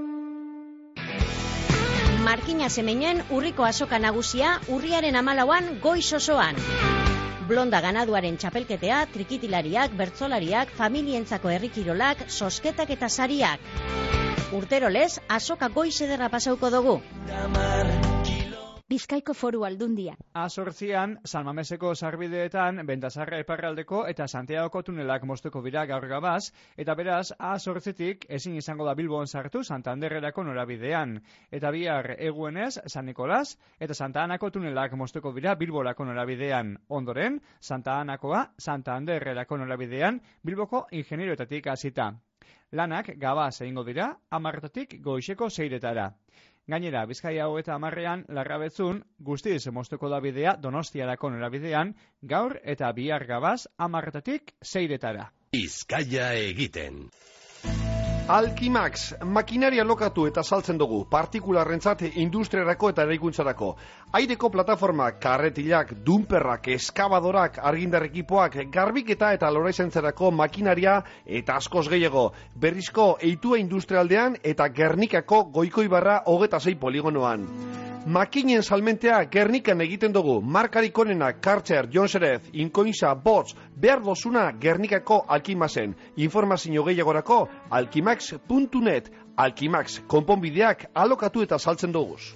Markina Zemeinen urriko azoka nagusia urriaren 14an goiz osoan. Blonda ganaduaren txapelketea, trikitilariak, bertsolariak, familientzako herrikirolak, sosketak eta sariak. Urtero lez, azoka goiz ederra pasauko dugu. Bizkaiko Foru Aldundia. A8an, San Mameseko sarbideetan, Bendasarra iparraldeko eta Santiagoko tunelak moztuko dira gaur gabaz, eta beraz, A8tik ezin izango da Bilbon sartu Santanderrerako norabidean. Eta bihar eguenez, San Nikolas eta Santa Anako tunelak moztuko dira Bilborako norabidean. Ondoren, Santa Anakoa, Santanderrerako norabidean, Bilboko ingenieroetatik hasita. Lanak gabaz egingo dira, 10:00tik goizeko 6:00. Gainera, Bizkaia 30ean Larrabetzun guztiz moztuko da bidea Donostiarako norabidean, gaur eta bihar gabaz 10:00tik 6:00. Bizkaia egiten. Alkimax, makinaria lokatu eta saltzen dugu, partikularrentzat industriarako eta eraikuntzarako. Aireko plataformak, karretilak, dumperrak, eskabadorak, argindar ekipoak, garbiketa eta loraizentzarako makinaria eta askoz gehiago. Berrizko eitua industrialdean eta Gernikako Goikoibarra 26 poligonoan. Makinen salmentea Gernikan egiten dugu, markarik onenak Kartzer, Jonserez, Inkoinza, Bots, behar dozuna Gernikako Alkimaxen. Informazio gehiagorako alkimax.net. Alkimax, konponbideak alokatu eta saltzen duguz.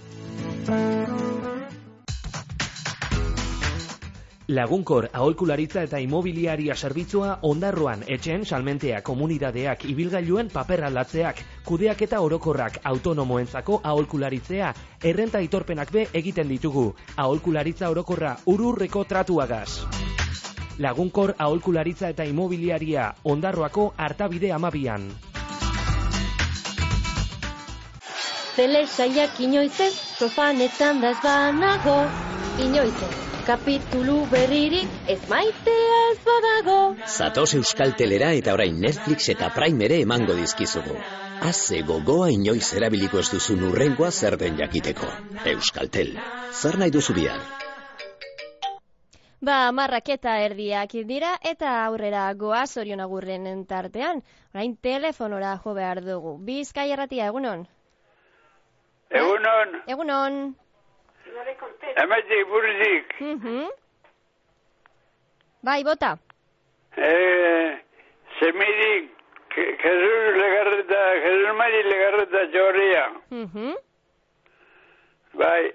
Lagunkor aholkularitza eta imobiliaria zerbitzua Ondarroan etxeen salmentea komunidadeak ibilgailuen paper aldatzeak, kudeaketa orokorrak autonomoentzako aholkularitzea, errenta aitorpenak be egiten ditugu. Aholkularitza orokorra ururreko tratuagaz. Lagunkor aholkularitza eta imobiliaria Ondarroako Artabide 12an. Telesaiak inoizez, sofan etzandaz banago, inoizez. Kapitulu berririk ez maitea ez badago. Zatoz Euskal Telera eta orain Netflix eta Prime ere emango dizkizugu. Haze gogoa inoiz erabiliko ez duzun urrengoa zer den jakiteko. Euskaltel, zer nahi duzu bihar? Marrak eta erdiak dira eta aurrera goa Zorion Agurren tartean. Orain telefonora jo behar dugu. Bizkaia Irratia, egunon? Egunon. Egunon. Hemetik burzik. Bai, bota. Zemirik, Jesus Mari Legarreta Txorria. Bai.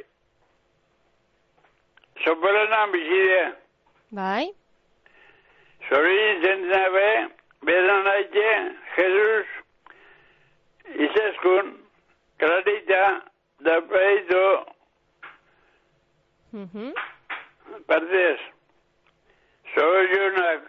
Sopolanan bizide. Bai. Zorin zentzen bedan aite, Jesus izazkun, Clarita, da peitu, partez, Zorionak.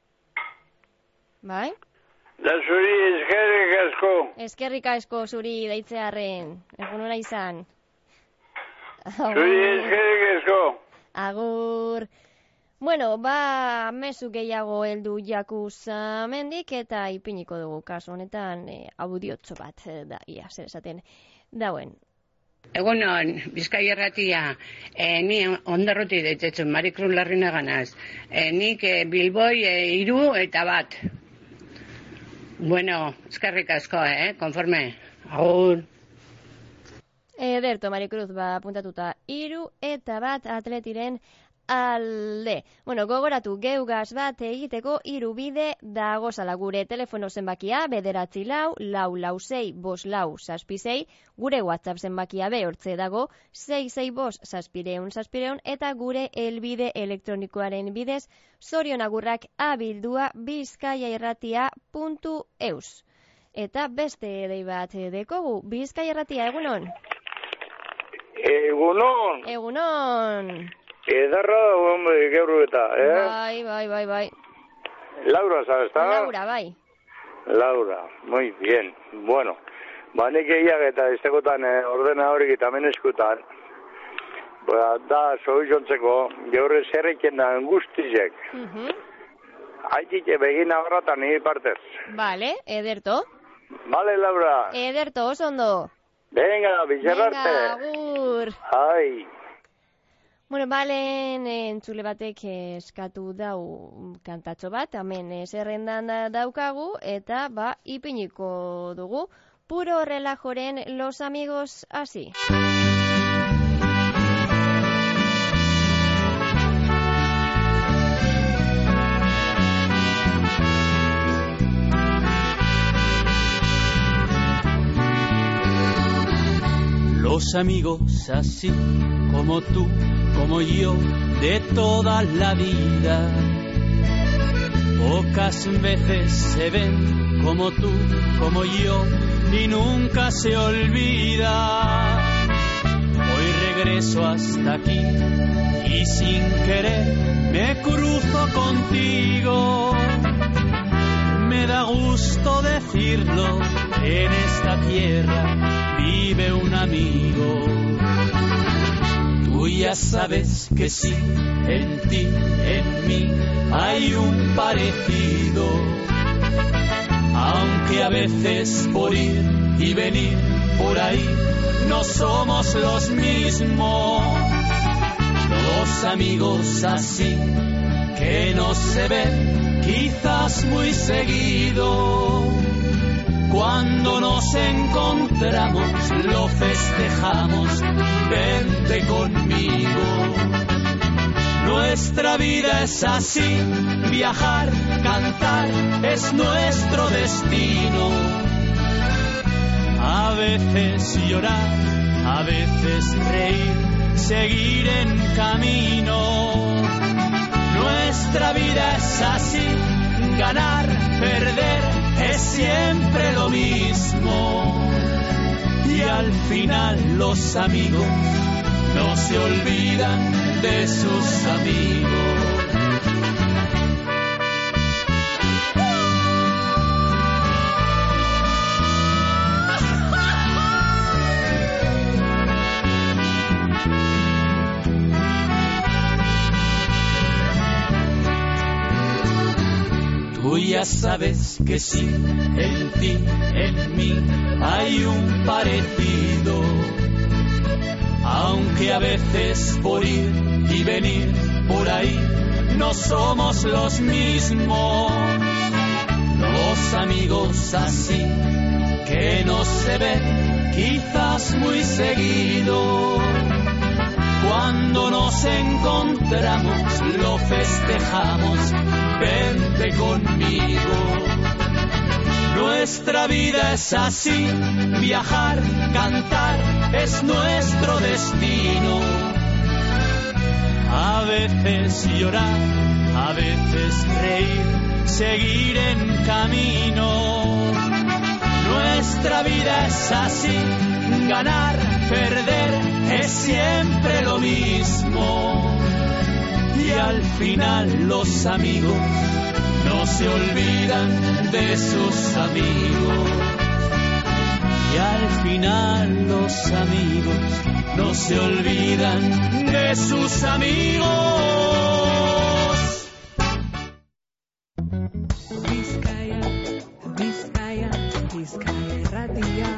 Bai. Da zuri eskerrik asko. Eskerrik asko zuri deitzearen, egunora izan. Zuri eskerrik asko. Agur. Bueno, mezu gehiago heldu Jakuzamendik eta ipiniko dugu kasu honetan audiotxo bat da, zer esaten dauen. Egunon, Bizkaia Irratia, ni ondarroti deitzen Marikrun Larrina ganaz. Nik Bilboi 3 eta 1. Bueno, eskerrik asko, konforme. Agur. Ederto, Marikruz, puntatuta 3 eta 1 Atletiren alde. Bueno, gogoratu geugaz bat egiteko 3 bide dagozala gure telefono zenbakia, 944-446-546, gure WhatsApp zenbakia hortze dago, 665-700 eta gure elbide elektronikoaren bidez, zorionagurrak abildua bizkaiairratia.eus. Eta beste dei bat dekogu, Bizkaia Irratia, egunon? Egunon. Egunon. Edarra gaur eta, Bai. Laura, ¿sabes? Laura, bai. Laura, muy bien. Bueno, nek eiak eta estekotan ordena horik eta meneskutan. Da, soizontzeko, gaurre zerrekin da angustizek. Haitike begin agarratan nire partez. Vale, ederto. Vale, Laura. Ederto, oso ondo. Venga, bizarrarte. Venga, agur. Ai. Bueno, balen entzule batek eskatu dau kantatxo bat, hemen zerrendan daukagu, eta ipiniko dugu. Puro relajoren Los Amigos Así. Los amigos así como tú, como yo, de toda la vida, pocas veces se ven como tú, como yo, y nunca se olvida. Hoy regreso hasta aquí y sin querer me cruzo contigo. Me da gusto decirlo, en esta tierra vive un amigo. Tú ya sabes que sí, en ti, en mí, hay un parecido. Aunque a veces por ir y venir por ahí no somos los mismos. Dos amigos así que no se ven quizás muy seguido. Cuando nos encontramos lo festejamos, vente conmigo. Nuestra vida es así, viajar, cantar, es nuestro destino. A veces llorar, a veces reír, seguir en camino. Nuestra vida es así, ganar, perder, es siempre lo mismo. Y al final los amigos no se olvidan de sus amigos. Tú ya sabes que sí, en ti, en mí, hay un parecido. Aunque a veces por ir y venir por ahí, no somos los mismos. Los amigos así que no se ven quizás muy seguido. Cuando nos encontramos lo festejamos, vente conmigo. Nuestra vida es así, viajar, cantar, es nuestro destino. A veces llorar, a veces reír, seguir en camino. Nuestra vida es así, ganar, perder, es siempre lo mismo. Y al final los amigos no se olvidan de sus amigos. Y al final los amigos no se olvidan de sus amigos. Bizkaia, Bizkaia, Bizkaia Irratia.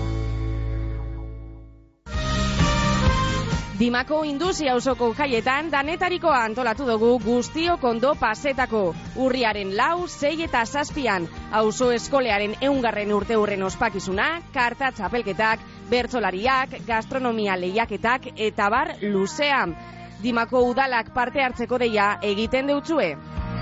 Dimako Industria auzoko jaietan danetarikoa antolatu dugu guztiok ondo pasetako. Urriaren 4, 6 eta 7 auzo eskolearen 100. urteurren ospakizuna, karta txapelketak, bertsolariak, gastronomia lehiaketak eta bar luzea. Dimako udalak parte hartzeko deia egiten deutzue.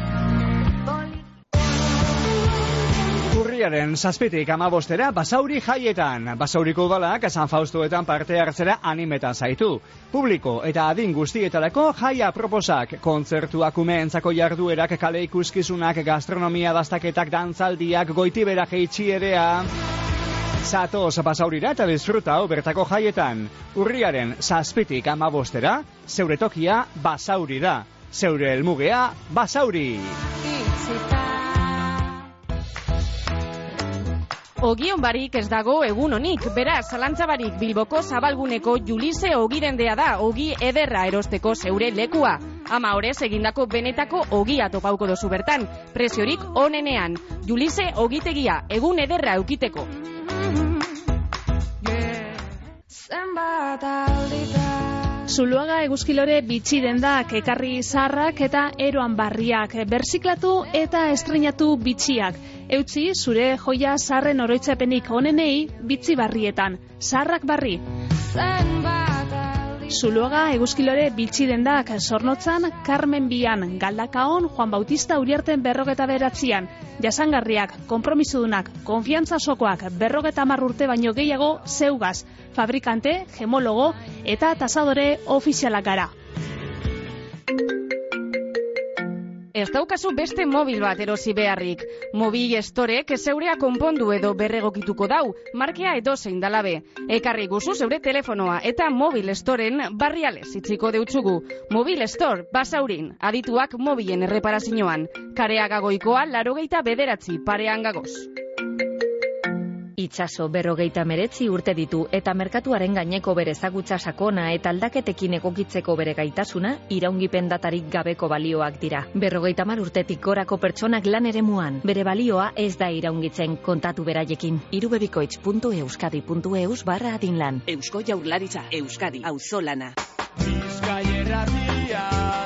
Urriaren 7 eta 15 Basauri jaietan. Basauriko udalak San Faustoetan parte hartzera animetan zaitu. Publiko eta adin guztietarako jaia proposak, kontzertuak, umeentzako jarduerak, kale ikuskizunak, gastronomia dastaketak, dantzaldiak, goitibera jeitxierea. Zatoz Basaurira eta disfrutau bertako jaietan. Urriaren 7 eta 15 zeure tokia Basauri da. Zeure helmugea Basauri. Ogion barik ez dago egun honik, beraz, zalantzabarik Bilboko zabalguneko Julise ogirendea da, ogi ederra erosteko zeure lekua. 10 horez egindako benetako ogia topauko dozu bertan, preziorik onenean. Julise ogitegia, egun ederra eukiteko. Zuluaga eguzkilore bitxi dendak, ekarri zaharrak eta eroan barriak, berziklatu eta estrenatu bitxiak. Eutzi zure joia zaharren oroitzapenik onenei bitxi barrietan, zaharrak barri. Zuluaga eguzkilore bitxi dendak, Zornotzan, Carmen Bian, Galdakaon, Juan Bautista Uriarten 59, jasangarriak, konpromisodunak, konfiantza sokoak, 50 urte baino gehiago zeugaz, fabrikante, gemologo eta tasadore ofizialak gara. Ez daukazu beste mobil bat erosi beharrik. Mobil Storek zeurea konpondu edo berregokituko dau, markea edozein dalabe. Ekarri guzu zeure telefonoa eta Mobil Storen barrialez itziko deutzugu. Mobil Store, Basaurin, adituak mobilen erreparazioan. Kareaga Goikoa 89 parean gagoz. Itxaso 59 urte ditu eta merkatuaren gaineko bere ezagutza sakona eta aldaketekin egokitzeko bere gaitasuna iraungipen datarik gabeko balioak dira. 50 urtetik gorako pertsonak lan eremuan, bere balioa ez da iraungitzen, kontatu beraiekin. irubebikoitz.euskadi.eus/adinlan. Eusko Jaurlaritza, Euskadi, auzolana. Bizkaia Irratia.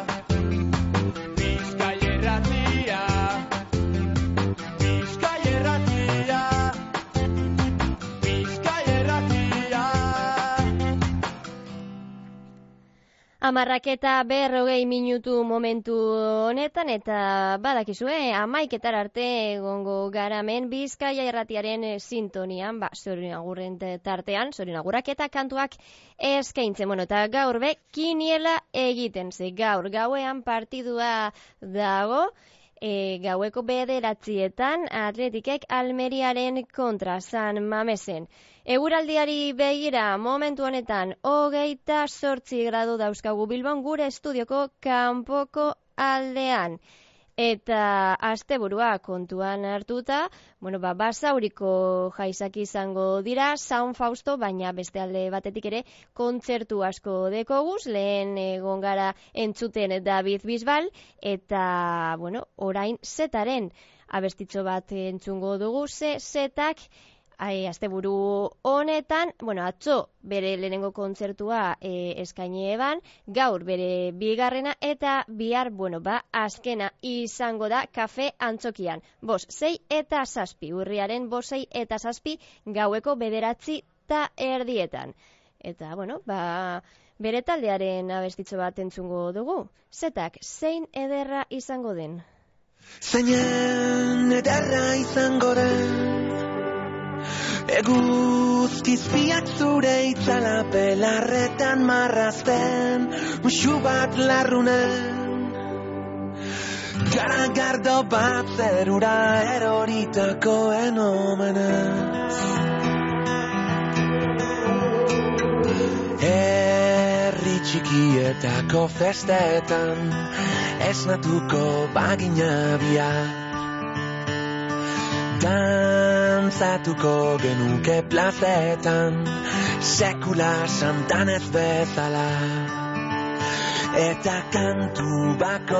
Amarraketa 40 minutu momentu honetan eta badakizue 11 arte egongo garamen Bizkaia Irratiaren sintonian, Zorin Agurren tartean, Zorin Agurrak eta kantuak eskaintzen. Eta gaur be kiniela egiten ze gaur gauean partidua dago. Gaueko 9 Atletikek Almeriaren kontra San Mamesen. Eguraldiari begira momentu honetan 28 gradu dauzkagu Bilbon gure estudioko kanpoko aldean. Eta asteburua kontuan hartuta, Basauriko jaizak izango dira, San Fausto, baina beste alde batetik ere kontzertu asko dekoguz, lehen egon gara entzuten David Bisbal, eta, orain Zetaren abestitxo bat entzungo dugu, Zetak asteburu honetan, atzo bere lehenengo kontzertua eskaini eban, gaur bere bigarrena eta bihar, azkena izango da Kafe Antzokian. 5, 6 eta 7, urriaren 5, 6 eta 7 gaueko 9:30. Eta, bere taldearen abestitxo bat entzungo dugu. Zetak, zein ederra izango den? Zeinen ederra izango den, eguzkizpiak zure itzala belarretan marrazten, musu bat larrunen, garagardo bat zerura eroritakoen omenez. Herri txikietako festetan esnatuko bagina biak, dantzatuko genuke plazetan sekula santan ez bezala, eta kantu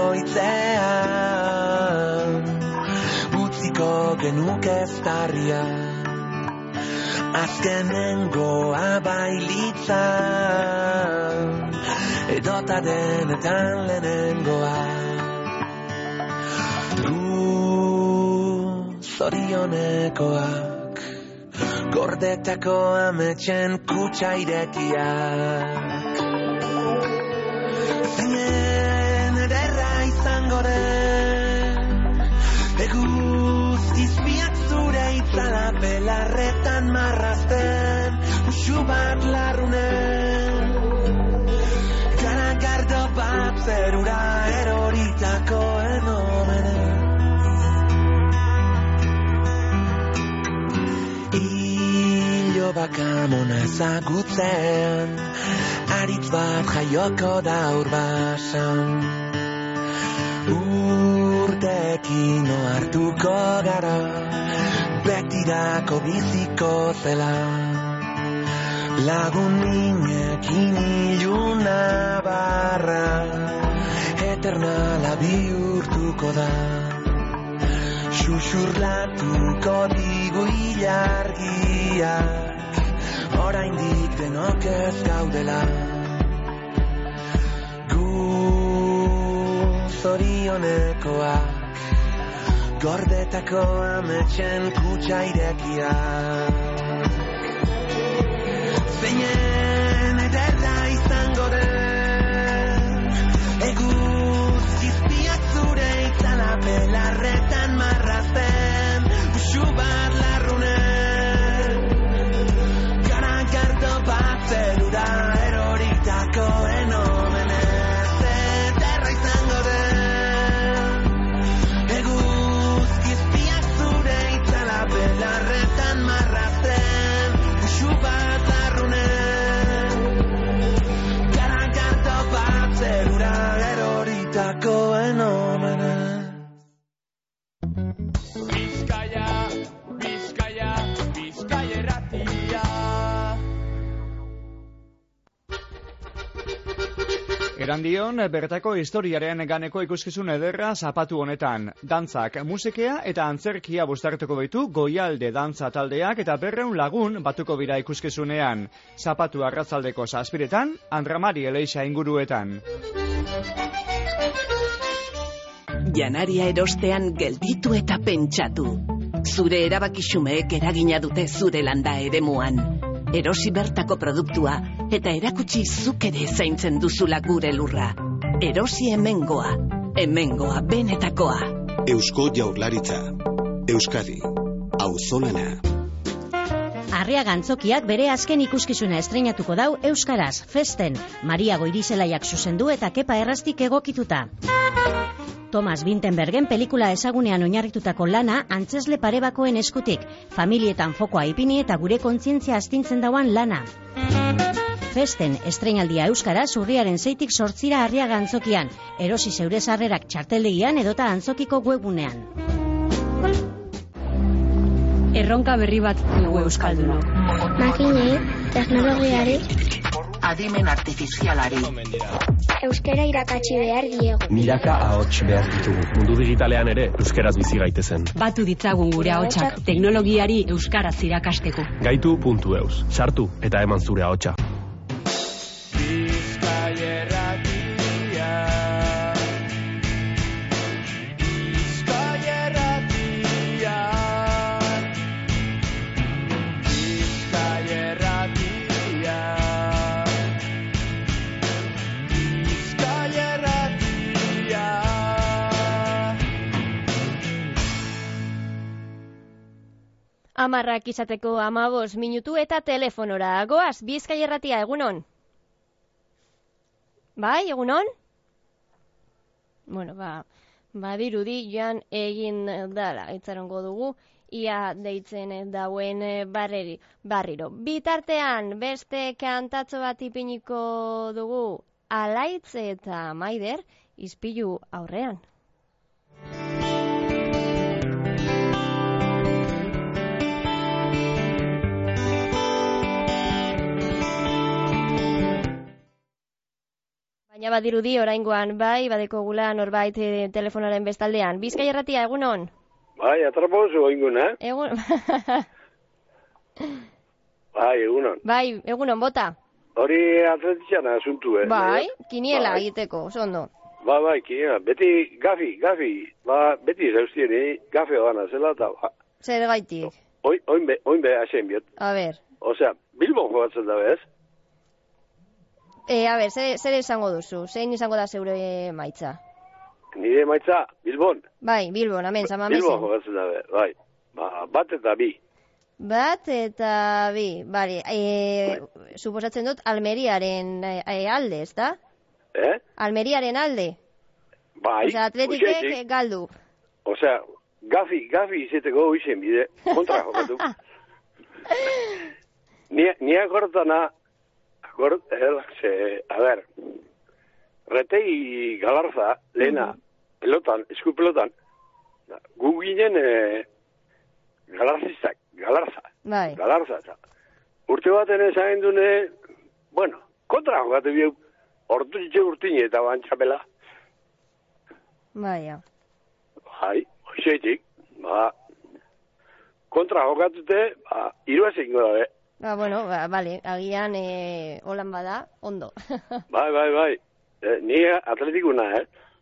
bakoitzean utziko genuke eztarria, azkenengoa bailitzan edota denetan lehenengoa. Zorionekoak gordetako ametxen kutsa irekiak, zeinen ederra izango den, eguzkizpiak zure itzala belarretan marrazten, musu bat larrunen, garagardo bat zerura eroritakoen omenez. Bakamona ezagutzen, aritz bat jaioko da urbasan, urtekin ohartuko gara, betirako biziko zela, lagun minekin iluna barra, eternala bihurtuko da, xuxurlatuko digu ilargia, oraindik denok ez gaudela, gu zorionekoak gordetako ametxen kutsa irekiak, zeinen ederra izango den, eguzkizpiak zure itzala belarretan marrazten, musu bat larrunen, bat zerura eroritakoen omenez, ederra izango den, eguzkizpiak zure itzala belarretan marrazten, musu bat larrunen, garagardo bat zerura eroritakoen omenez. Bizkaia erratia. Erandion, bertako historiaren ganeko ikuskizun ederra zapatu honetan. Dantzak, musikea eta antzerkia bustartuko baitu Goialde dantza taldeak eta 200 lagun batuko bira ikuskizunean. Zapatu arratzaldeko 7:00, Andramari Eleixa inguruetan. Janaria erostean gelditu eta pentsatu. Zure erabakixumeek eragina dute zure landa eremuan. Erosi bertako produktua eta erakutsi zuk ere zaintzen duzula gure lurra. Erosi hemengoa, hemengoa benetakoa. Eusko Jaurlaritza, Euskadi, auzolana. Arriaga Antzokiak bere azken ikuskizuna estreinatuko dau euskaraz, Festen, Maria Goirizelaiak zuzendu eta Kepa Errastik egokituta. Thomas Vinterbergen pelikula ezagunean oinarritutako lana antzesle parebakoen eskutik, familietan fokoa ipini eta gure kontzientzia astintzen dauan lana. Festen estreinaldia euskaraz urriaren 6-tik 8 Arriaga Antzokian, erosi zeure sarrerak txarteldegian edota Antzokiko webunean. Erronka berri bat dugu euskaldunok. Makinei, teknologiari, adimen artifizialari. euskara irakatsi behar diegu. Milaka ahots behar ditugu. Mundu digitalean ere euskaraz bizi gaitezen. Batu ditzagun gure ahotsak teknologiari euskaraz irakasteko. Gaitu.eus. Sartu eta eman zure ahotsa. Amarrak izateko 15 minutu eta telefonora. Goaz, Bizkaia Irratia, egunon? Bai, egunon? Bueno, badirudi joan egin dala, itzarongo dugu, ia deitzen dauen barriro. Bitartean, beste kantatxo bat ipiniko dugu, Alaitz eta Maider, ispilu aurrean. Baina badirudi oraingoan bai, badeko gula norbait telefonaren bestaldean. Bizkaia Irratia, egunon? Bai, atrapozu oingun, Egun... Bai, egunon. Bai, egunon, bota. Hori atletitxana asuntu, Bai, kiniela egiteko, ondo. Bai, kiniela. Beti gafi. Beti zauztien, gafe gana zela eta... Zer gaitik? Oinbe hasen biot. A ber. Osea, Bilbon jogatzen da bez? A ber, zer esango duzu? Zein izango da zeure maitza? Nire maitza, Bilbon. Bai, Bilbon, amen, Samamesen. Bilbon jogatzen da, bai. Bat eta bi. Bat eta bi, bale. Suposatzen dut Almeriaren alde, ez da? Almeriaren alde. Bai. Osea, Atletikek galdu. Osea, gafi izeteko izen bide. Kontra jokatu. Nia kortana... A ver, Retei Galarza, lehena, pelotan, esku pelotan, gu ginen Galarzistak, Galarza. Bai. Galarza. Urte baten ezagen dune, bueno, kontra jokatu bieu, urtine eta bantxapela. Bai, ja. Bai, hoxetik, kontra jokatute, iruazik goda, Bueno, bale, agian holan bada, ondo. Bai. Ni atletikuna,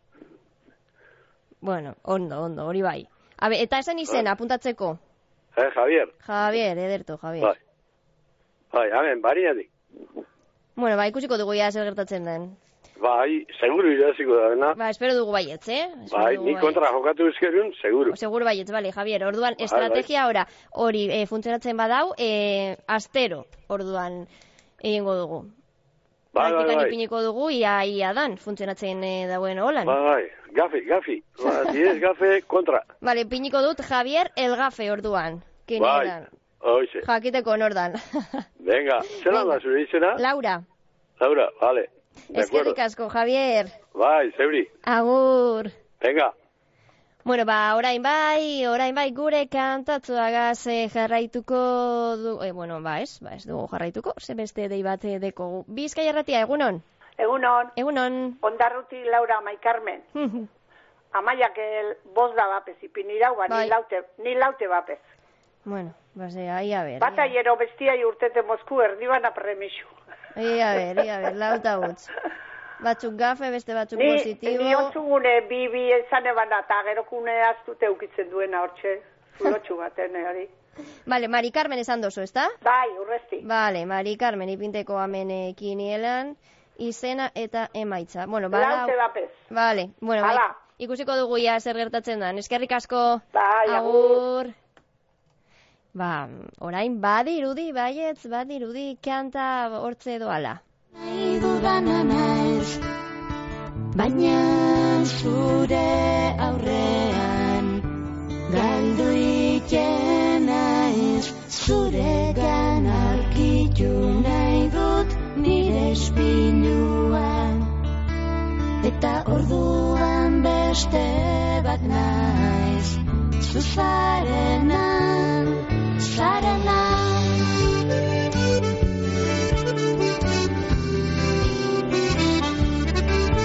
Bueno, ondo, hori bai. Eta esan izena, apuntatzeko? Javier. Javier, ederto, Javier. Bai, amen, bariatik. Bueno, ikusiko dugu ja zer gertatzen den. Bai, seguru iraziko da dena. Espero dugu baietz, Bai, ni kontra jokatu ezkerun, seguru. Seguru baietz, bale, Javier. Orduan, estrategia hori funtzionatzen badau, astero, orduan, egingo dugu. Praktikan ipiniko dugu, ia dan, funtzionatzen dauen holan. Bai, gafi. Diez gafe kontra. Bale, ipiniko dut Javier Elgafe orduan. Bai, hoxe. Jakiteko nordan. Venga, zelan da zure izena? Laura, vale. eskerrik asko, Javier. Bai, zeuri. Agur. Venga. Bueno, orain bai gure kantatzuagaz jarraituko du, ez dugu jarraituko, ze beste dei bat deko. Bizkaia Irratia, egunon? Egunon. Ondarruti Laura Maikarmen. Amaiak bost da bapez, ipinirau, ni laute bapez. Bueno, ahí a ver. Bata hiero bestiai urtete Mosku erdiban apremisu. A ver, lauta gutz. Batzuk gafe, beste batzuk positibo. Ni ontzugune bi esan ebana, eta gerokune aztute ukitzen duena hortxe. Zulotxu baten, hori. Vale, Mari Carmen esan dozu, ezta? Bai, urresti. Vale, Mari Carmen ipinteko amen kinielan, izena eta emaitza. Bueno, laute bapez. Vale, bueno, ikusiko dugu ja zer gertatzen da. Eskerrik asko. Bai, agur. Orain badirudi, kanta hortze doala. Nahi dudana naiz, baina zure aurrean galdu iten naiz, zure aurkitu nahi dut nire espinuan, eta orduan beste bat naiz, zuzarenan, zarenan.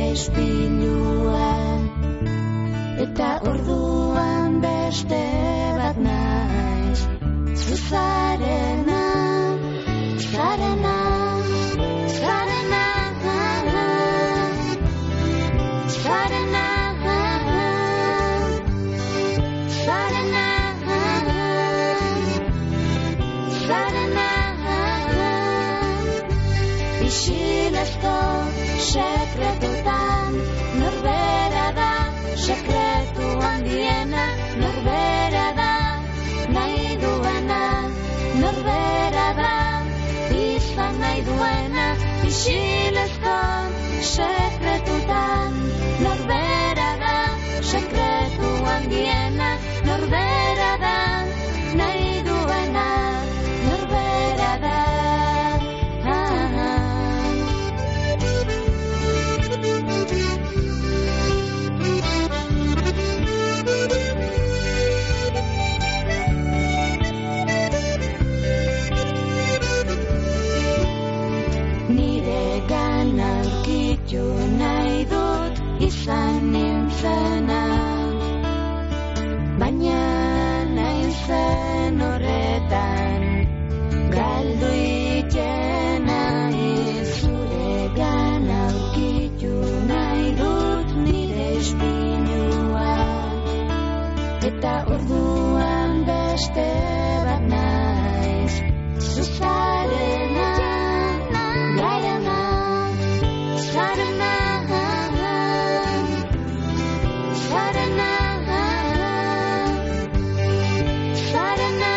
ispilua, eta orduan beste bat naiz. Zuzarena, zarena, zarena, zarena, zarena, zarena, isilezko sekretutan norbera da, sekretu handiena norbera da, nahi duena norbera da, izan nahi duena, isilezko sekretutan norbera da, sekretu handiena norbera da, nahi duena norbera da. Aurkitu nahi dut izan nintzena, baina nahi zen horretan galdu itena. Zuregan aurkitu nahi dut nire espinua, eta orduan beste bat naiz. Zuzarena, zarena, zarena, zarena,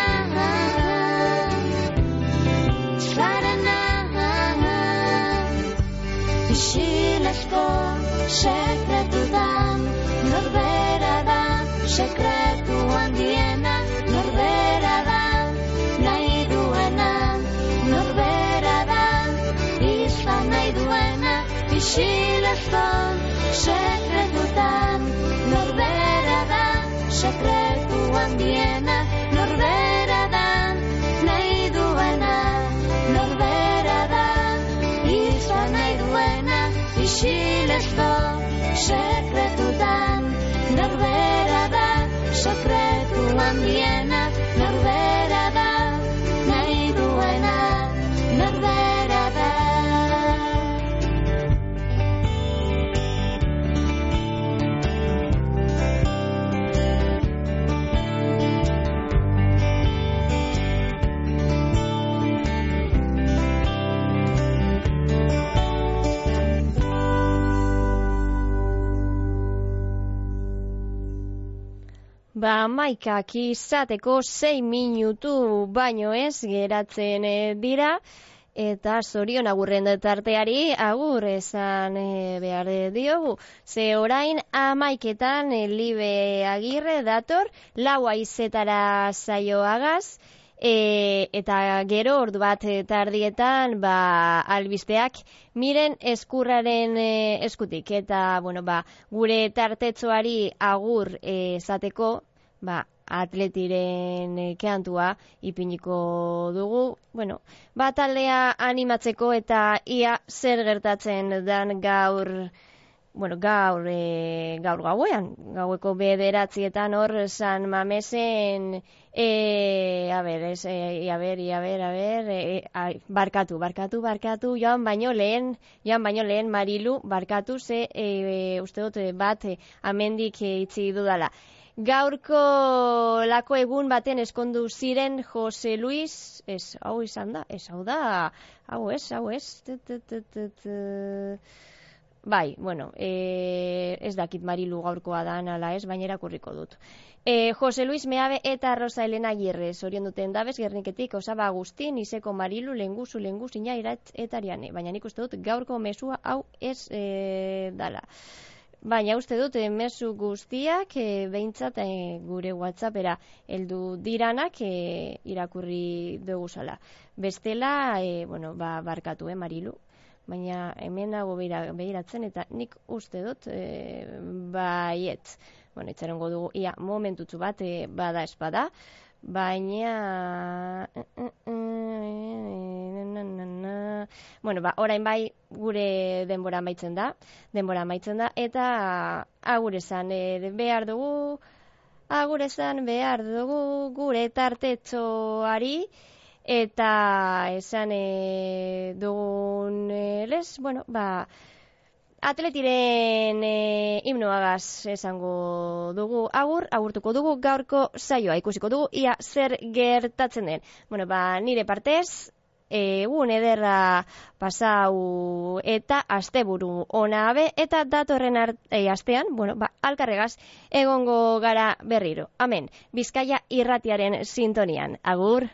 zarena, isilezko sekretutan norbera da, sekretu handiena norbera da, nahi duena norbera da, izan nahi duena, isilezko sekretutan norbera da, sekretu handiena norbera da, nahi duena norbera da, izan nahi duena, isilezko sekretutan norbera da, sekretu handiena norbera da, nahi duena norbera da. Ba, maikak izateko 6 minutu baino ez geratzen dira, eta zorion agurren tarteari agur esan behar diogu. Ze orain 11etan Libe Agirre dator, 4:00 saioagaz, eta gero ordu bat tardietan albisteak Miren Eskurraren eskutik. Eta gure tartetzoari agur esateko, Atletiren kantua ipiniko dugu. Taldea animatzeko eta ia zer gertatzen dan gaur gauean, gaueko 9:00 hor San Mamesen, barkatu, joan baino lehen, Marilu, barkatu, ze uste dut bat amendik itzi dudala. Gaurko lako egun baten eskondu ziren Jose Luis, hau izan da, hau ez, bai, ez dakit Marilu gaurkoa da ala ez, baina erakurriko dut. Jose Luis Meabe eta Rosa Elena Agirre, zorion duten dabez, Gerniketik, Osaba Agustin, Iseko Marilu, Lenguzu, Ina, eta Ariane, baina nik uste dut gaurko mesua hau ez dala. Baina uste dut mezu guztiak behintzat gure WhatsAppera heldu diranak irakurri dugu zala. Bestela, barkatu, Marilu. Baina hemen nago behiratzen eta nik uste dut baiet. Itzarengo dugu, ia momentutzu bat bada espada, baina orain bai gure denbora amaitzen da, eta agur esan behar dugu gure tartetxoari, eta esan dugun Atletiren himnoagaz esango dugu agurtuko dugu gaurko saioa, ikusiko dugu ia zer gertatzen den. Nire partez, egun ederra pasau eta asteburu ona be, eta datorren astean, alkarregaz egongo gara berriro. Amen, Bizkaia irratiaren sintonian. Agur!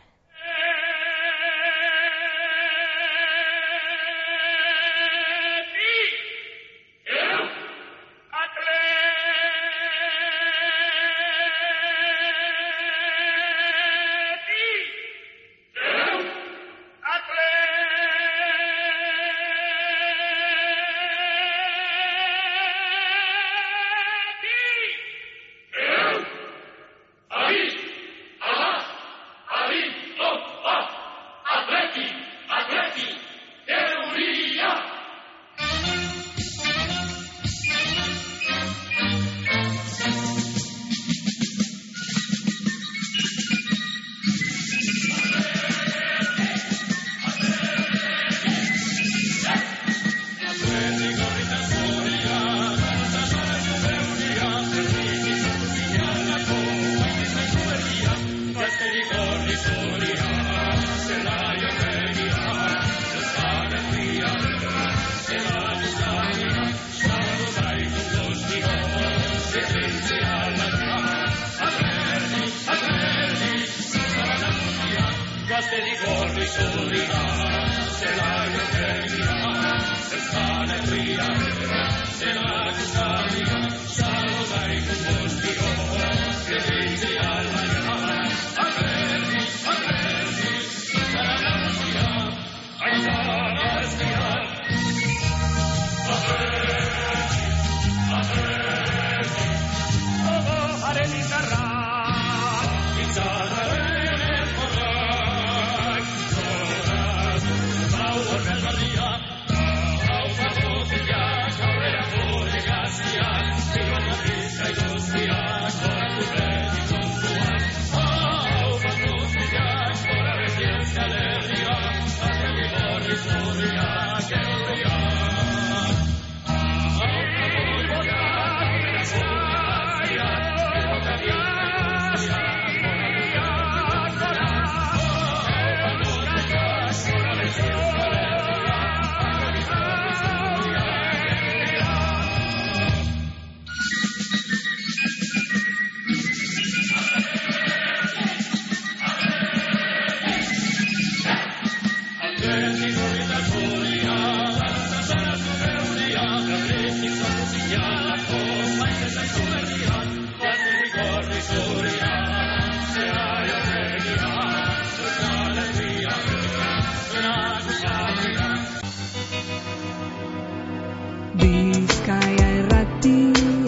Bizkaia irrati